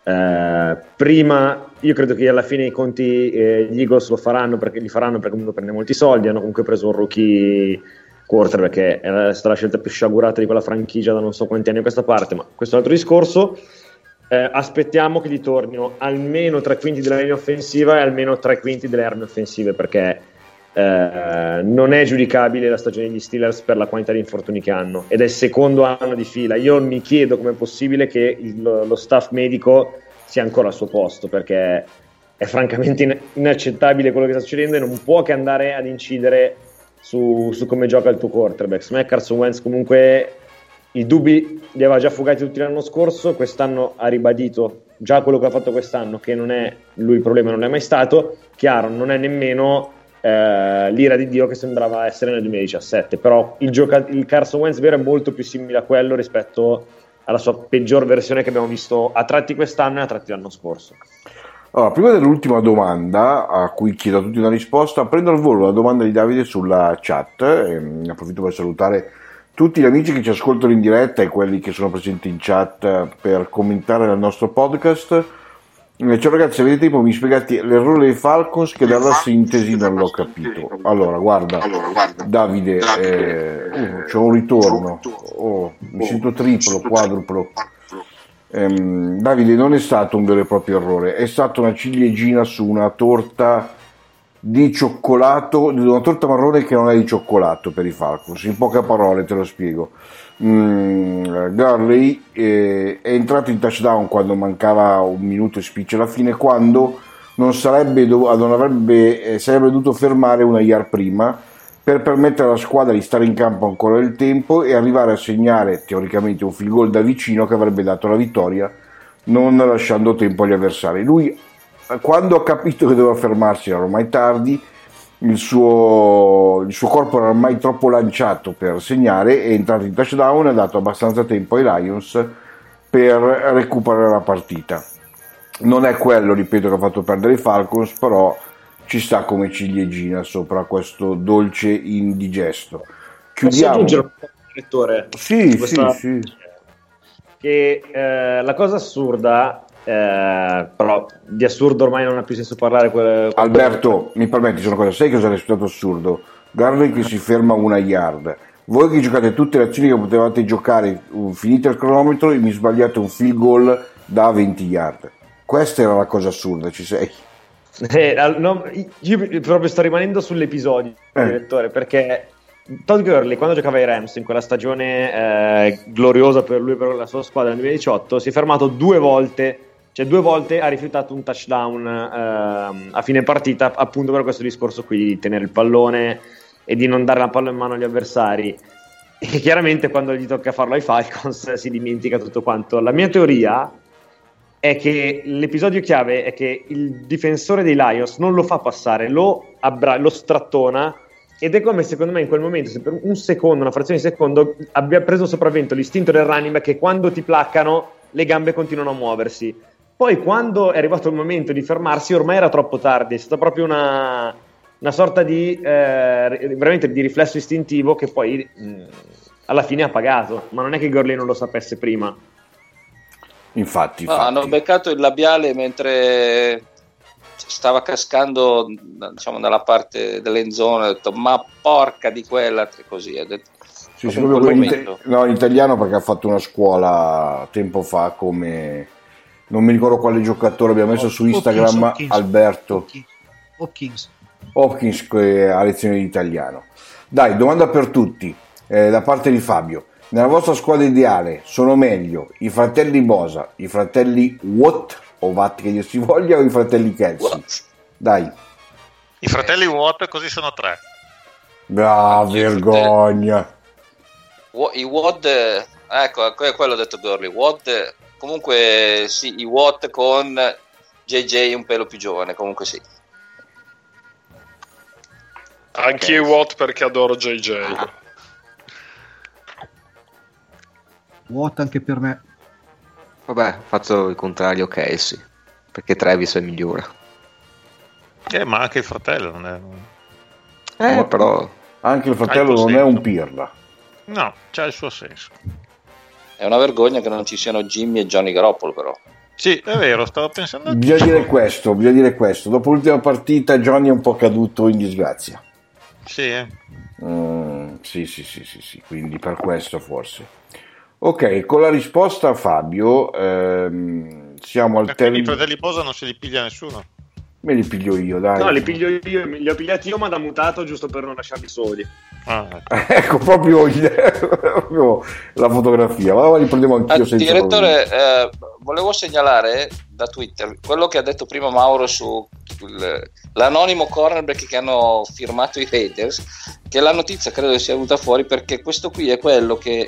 Eh, prima io credo che alla fine i conti eh, gli Eagles lo faranno perché li faranno perché comunque prende molti soldi, hanno comunque preso un rookie quarterback che è stata la scelta più sciagurata di quella franchigia da non so quanti anni a questa parte, ma questo è un altro discorso. Eh, aspettiamo che gli tornino almeno tre quinti della linea offensiva e almeno tre quinti delle armi offensive, perché eh, non è giudicabile la stagione degli Steelers per la quantità di infortuni che hanno, ed è il secondo anno di fila. Io mi chiedo com'è possibile che il, lo staff medico sia ancora al suo posto, perché è francamente in, inaccettabile quello che sta succedendo e non può che andare ad incidere su, su come gioca il tuo quarterback. Secondo me Carson Wentz comunque i dubbi li aveva già fugati tutti l'anno scorso, quest'anno ha ribadito già quello che ha fatto quest'anno, che non è lui il problema, non è mai stato. Chiaro, non è nemmeno eh, l'ira di Dio che sembrava essere nel duemiladiciassette, però il, gioca- il Carson Wentz vero è molto più simile a quello rispetto alla sua peggior versione che abbiamo visto a tratti quest'anno e a tratti l'anno scorso. Allora, prima dell'ultima domanda, a cui chiedo a tutti una risposta, prendo al volo la domanda di Davide sulla chat, e ne approfitto per salutare tutti gli amici che ci ascoltano in diretta e quelli che sono presenti in chat per commentare il nostro podcast. Ciao ragazzi, avete tempo? Mi spiegate l'errore dei Falcons, che dalla sintesi non l'ho capito. Allora, guarda, Davide, eh, oh, c'è un ritorno, oh, mi sento triplo, quadruplo. Um, Davide, non è stato un vero e proprio errore, è stata una ciliegina su una torta di cioccolato, una torta marrone che non è di cioccolato per i Falcons. In poche parole te lo spiego. mm, Gurley eh, è entrato in touchdown quando mancava un minuto e spiccio alla fine, quando non sarebbe, dov- non avrebbe eh, sarebbe dovuto fermare una yard prima per permettere alla squadra di stare in campo ancora del tempo e arrivare a segnare teoricamente un field goal da vicino che avrebbe dato la vittoria, non lasciando tempo agli avversari. Lui, quando ha capito che doveva fermarsi, era ormai tardi, il suo, il suo corpo era ormai troppo lanciato per segnare, è entrato in touchdown e ha dato abbastanza tempo ai Lions per recuperare la partita. Non è quello, ripeto, che ha fatto perdere i Falcons, però ci sta come ciliegina sopra questo dolce indigesto. Chiudiamo. Direttore, sì, questa... sì, sì. Che eh, la cosa assurda, eh, però di assurdo ormai non ha più senso parlare. Quelle, quelle... Alberto, mi permetti una cosa, sai cosa è risultato assurdo? Gurley che si ferma una yard. Voi che giocate tutte le azioni che potevate giocare, finite il cronometro, e mi sbagliate un field goal da venti yard. Questa era la cosa assurda, ci sei? Eh, no, io proprio sto rimanendo sull'episodio, eh. direttore, perché Todd Gurley, quando giocava ai Rams in quella stagione eh, gloriosa per lui e per la sua squadra nel duemiladiciotto, si è fermato due volte, cioè due volte ha rifiutato un touchdown eh, a fine partita, appunto per questo discorso qui di tenere il pallone e di non dare la palla in mano agli avversari. E chiaramente quando gli tocca farlo ai Falcons si dimentica tutto quanto. La mia teoria è che l'episodio chiave è che il difensore dei Lions non lo fa passare, lo, abbra- lo strattona, ed è come, secondo me, in quel momento, se per un secondo, una frazione di secondo, abbia preso sopravvento l'istinto del running back, che quando ti placcano le gambe continuano a muoversi. Poi quando è arrivato il momento di fermarsi ormai era troppo tardi, è stata proprio una, una sorta di eh, veramente di riflesso istintivo che poi mh, alla fine ha pagato, ma non è che Gurley non lo sapesse prima. Infatti, no, infatti. Hanno beccato il labiale mentre stava cascando, diciamo, dalla parte dell'end zone. Ho detto ma porca di quella, così ha detto. Sì, sì, proprio in, ite- no, in italiano, perché ha fatto una scuola tempo fa come non mi ricordo quale giocatore abbiamo messo su Instagram. Hopkins, Hopkins, Alberto Hopkins Hopkins che ha lezioni di italiano. Dai, domanda per tutti, eh, da parte di Fabio: nella vostra squadra ideale sono meglio i fratelli Bosa, i fratelli Watt o Watt che dir si voglia, o i fratelli Kelsey? Dai, i fratelli Watt, così sono tre. Ah, vergogna. I Watt, ecco, quello ho detto Gurley. Watt, comunque sì, i Watt con J J un pelo più giovane, comunque sì. Anche i Watt, perché adoro J J. Ah. Watt anche per me. Vabbè, faccio il contrario, Kelsey, perché Travis è migliore. Eh, ma anche il fratello non è... Eh, no, però... Anche il fratello non è un pirla. No, c'ha il suo senso. È una vergogna che non ci siano Jimmy e Johnny Garoppolo, però. Sì, è vero, stavo pensando. Bisogna dire questo, bisogna dire questo. Dopo l'ultima partita Johnny è un po' caduto in disgrazia. Sì, eh. Mm, sì, sì, sì, sì, sì, quindi per questo forse. Ok, con la risposta a Fabio ehm, siamo al Perché termine. i fratelli Bosa non se li piglia nessuno. Me li piglio io, dai. No, li piglio io, li ho pigliati io, ma da mutato giusto per non lasciarli soli. Ah, Ecco, proprio, il, proprio la fotografia. Ma li prendevo anch'io Ah, senza direttore, eh, volevo segnalare da Twitter quello che ha detto prima Mauro su il, l'anonimo cornerback che hanno firmato i Raiders, che la notizia credo sia venuta fuori perché questo qui è quello che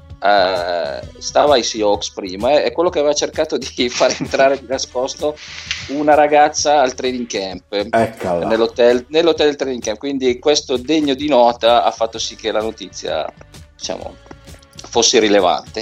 eh, stava ai Seahawks prima, eh, è quello che aveva cercato di far entrare di nascosto una ragazza al training camp, nell'hotel, nell'hotel del training camp, quindi questo degno di nota ha fatto sì che la notizia, diciamo, fosse rilevante.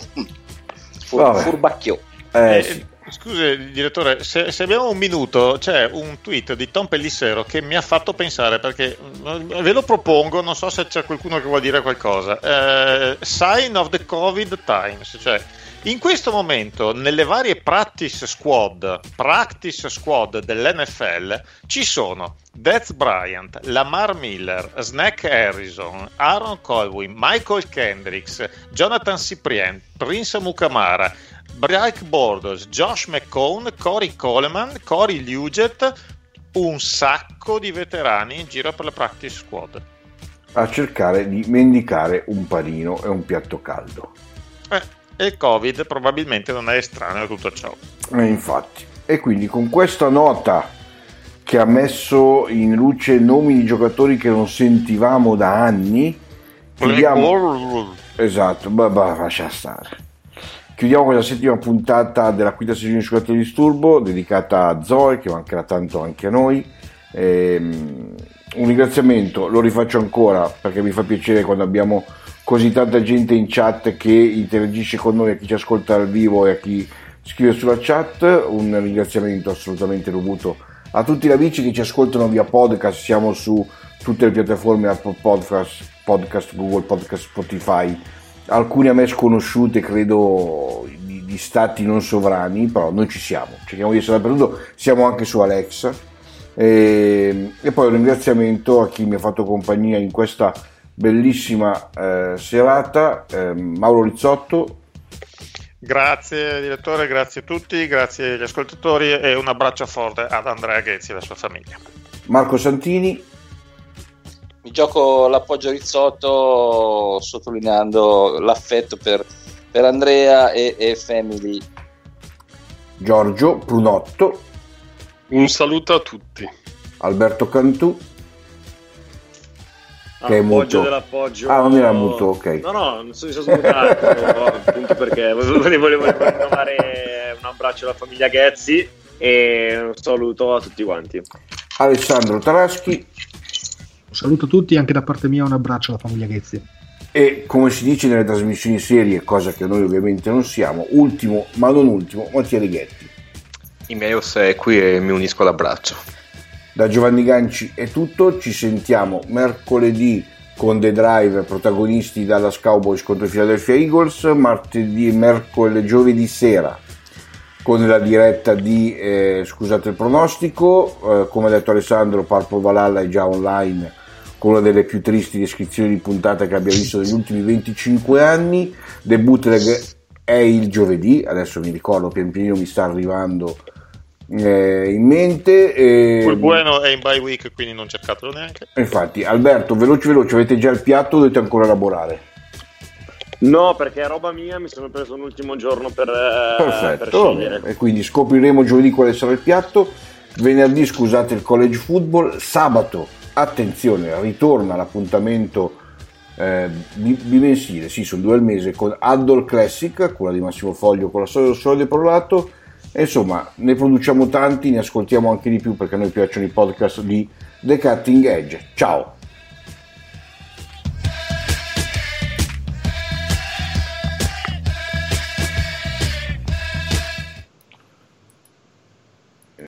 Fur, furbacchio. Eh, eh, sì. Scusi direttore, se, se abbiamo un minuto, c'è un tweet di Tom Pellissero che mi ha fatto pensare, perché ve lo propongo, non so se c'è qualcuno che vuol dire qualcosa. eh, Sign of the Covid Times, cioè in questo momento nelle varie practice squad practice squad dell'N F L ci sono Dez Bryant, Lamar Miller, Snack Harrison, Aaron Colwyn, Michael Kendricks, Jonathan Cyprien, Prince Mukamara, Blake Bortles, Josh McCown, Corey Coleman, Corey Liuget, un sacco di veterani in giro per la practice squad A cercare di mendicare un panino e un piatto caldo. eh, e il Covid probabilmente non è estraneo a tutto ciò. E infatti. E quindi con questa nota che ha messo in luce nomi di giocatori che non sentivamo da anni, chiudiamo... esatto, bah, bah, lascia stare. Chiudiamo questa settima puntata della quinta stagione di Scusate il Disturbo, dedicata a Zoe, che mancherà tanto anche a noi. Ehm, un ringraziamento, lo rifaccio ancora perché mi fa piacere quando abbiamo così tanta gente in chat che interagisce con noi, a chi ci ascolta dal vivo e a chi scrive sulla chat. Un ringraziamento assolutamente dovuto a tutti gli amici che ci ascoltano via podcast. Siamo su tutte le piattaforme, Apple Podcast, Podcast, Google Podcast, Spotify, alcune a me sconosciute, credo di, di stati non sovrani, però noi ci siamo, cerchiamo di essere dappertutto, siamo anche su Alexa. E, e poi un ringraziamento a chi mi ha fatto compagnia in questa bellissima eh, serata, eh, Mauro Rizzotto. Grazie direttore, grazie a tutti, grazie agli ascoltatori e un abbraccio forte ad Andrea Ghezzi e alla sua famiglia. Marco Santini. Mi gioco l'appoggio Rizzotto sottolineando l'affetto per, per Andrea e, e family. Giorgio Prunotto. Un saluto a tutti. Alberto Cantù. Che è muto. Dell'appoggio. Ah, non era muto, ok. No, no, non so se sono smutato, appunto perché volevo, volevo rinnovare un abbraccio alla famiglia Ghezzi e un saluto a tutti quanti. Alessandro Taraschi. Un saluto a tutti, anche da parte mia un abbraccio alla famiglia Ghezzi. E come si dice nelle trasmissioni serie, cosa che noi ovviamente non siamo, ultimo ma non ultimo, Mattia Righetti. I miei ossequi e mi unisco all'abbraccio. Da Giovanni Ganci è tutto, ci sentiamo mercoledì con The Drive, protagonisti Dallas Cowboys contro i Philadelphia Eagles, martedì, mercoledì, giovedì sera con la diretta di eh, Scusate il pronostico, eh, come ha detto Alessandro, Purple Valhalla è già online con una delle più tristi descrizioni di puntata che abbia visto negli ultimi venticinque anni. The Bootleg è il giovedì, adesso mi ricordo, pian pianino mi sta arrivando eh, in mente. E... Quel Bueno è in bye week, quindi non cercatelo neanche. Infatti, Alberto, veloce veloce, avete già il piatto o dovete ancora elaborare? No, perché è roba mia, mi sono preso un ultimo giorno per, Perfetto, per scegliere. E quindi scopriremo giovedì quale sarà il piatto. Venerdì, scusate, il college football. Sabato, attenzione, ritorna l'appuntamento eh, bimensile, sì, sono due al mese, con Addol Classic, quella di Massimo Foglio con la storia del sole prolato. E insomma, ne produciamo tanti, ne ascoltiamo anche di più perché a noi piacciono i podcast di The Cutting Edge. Ciao!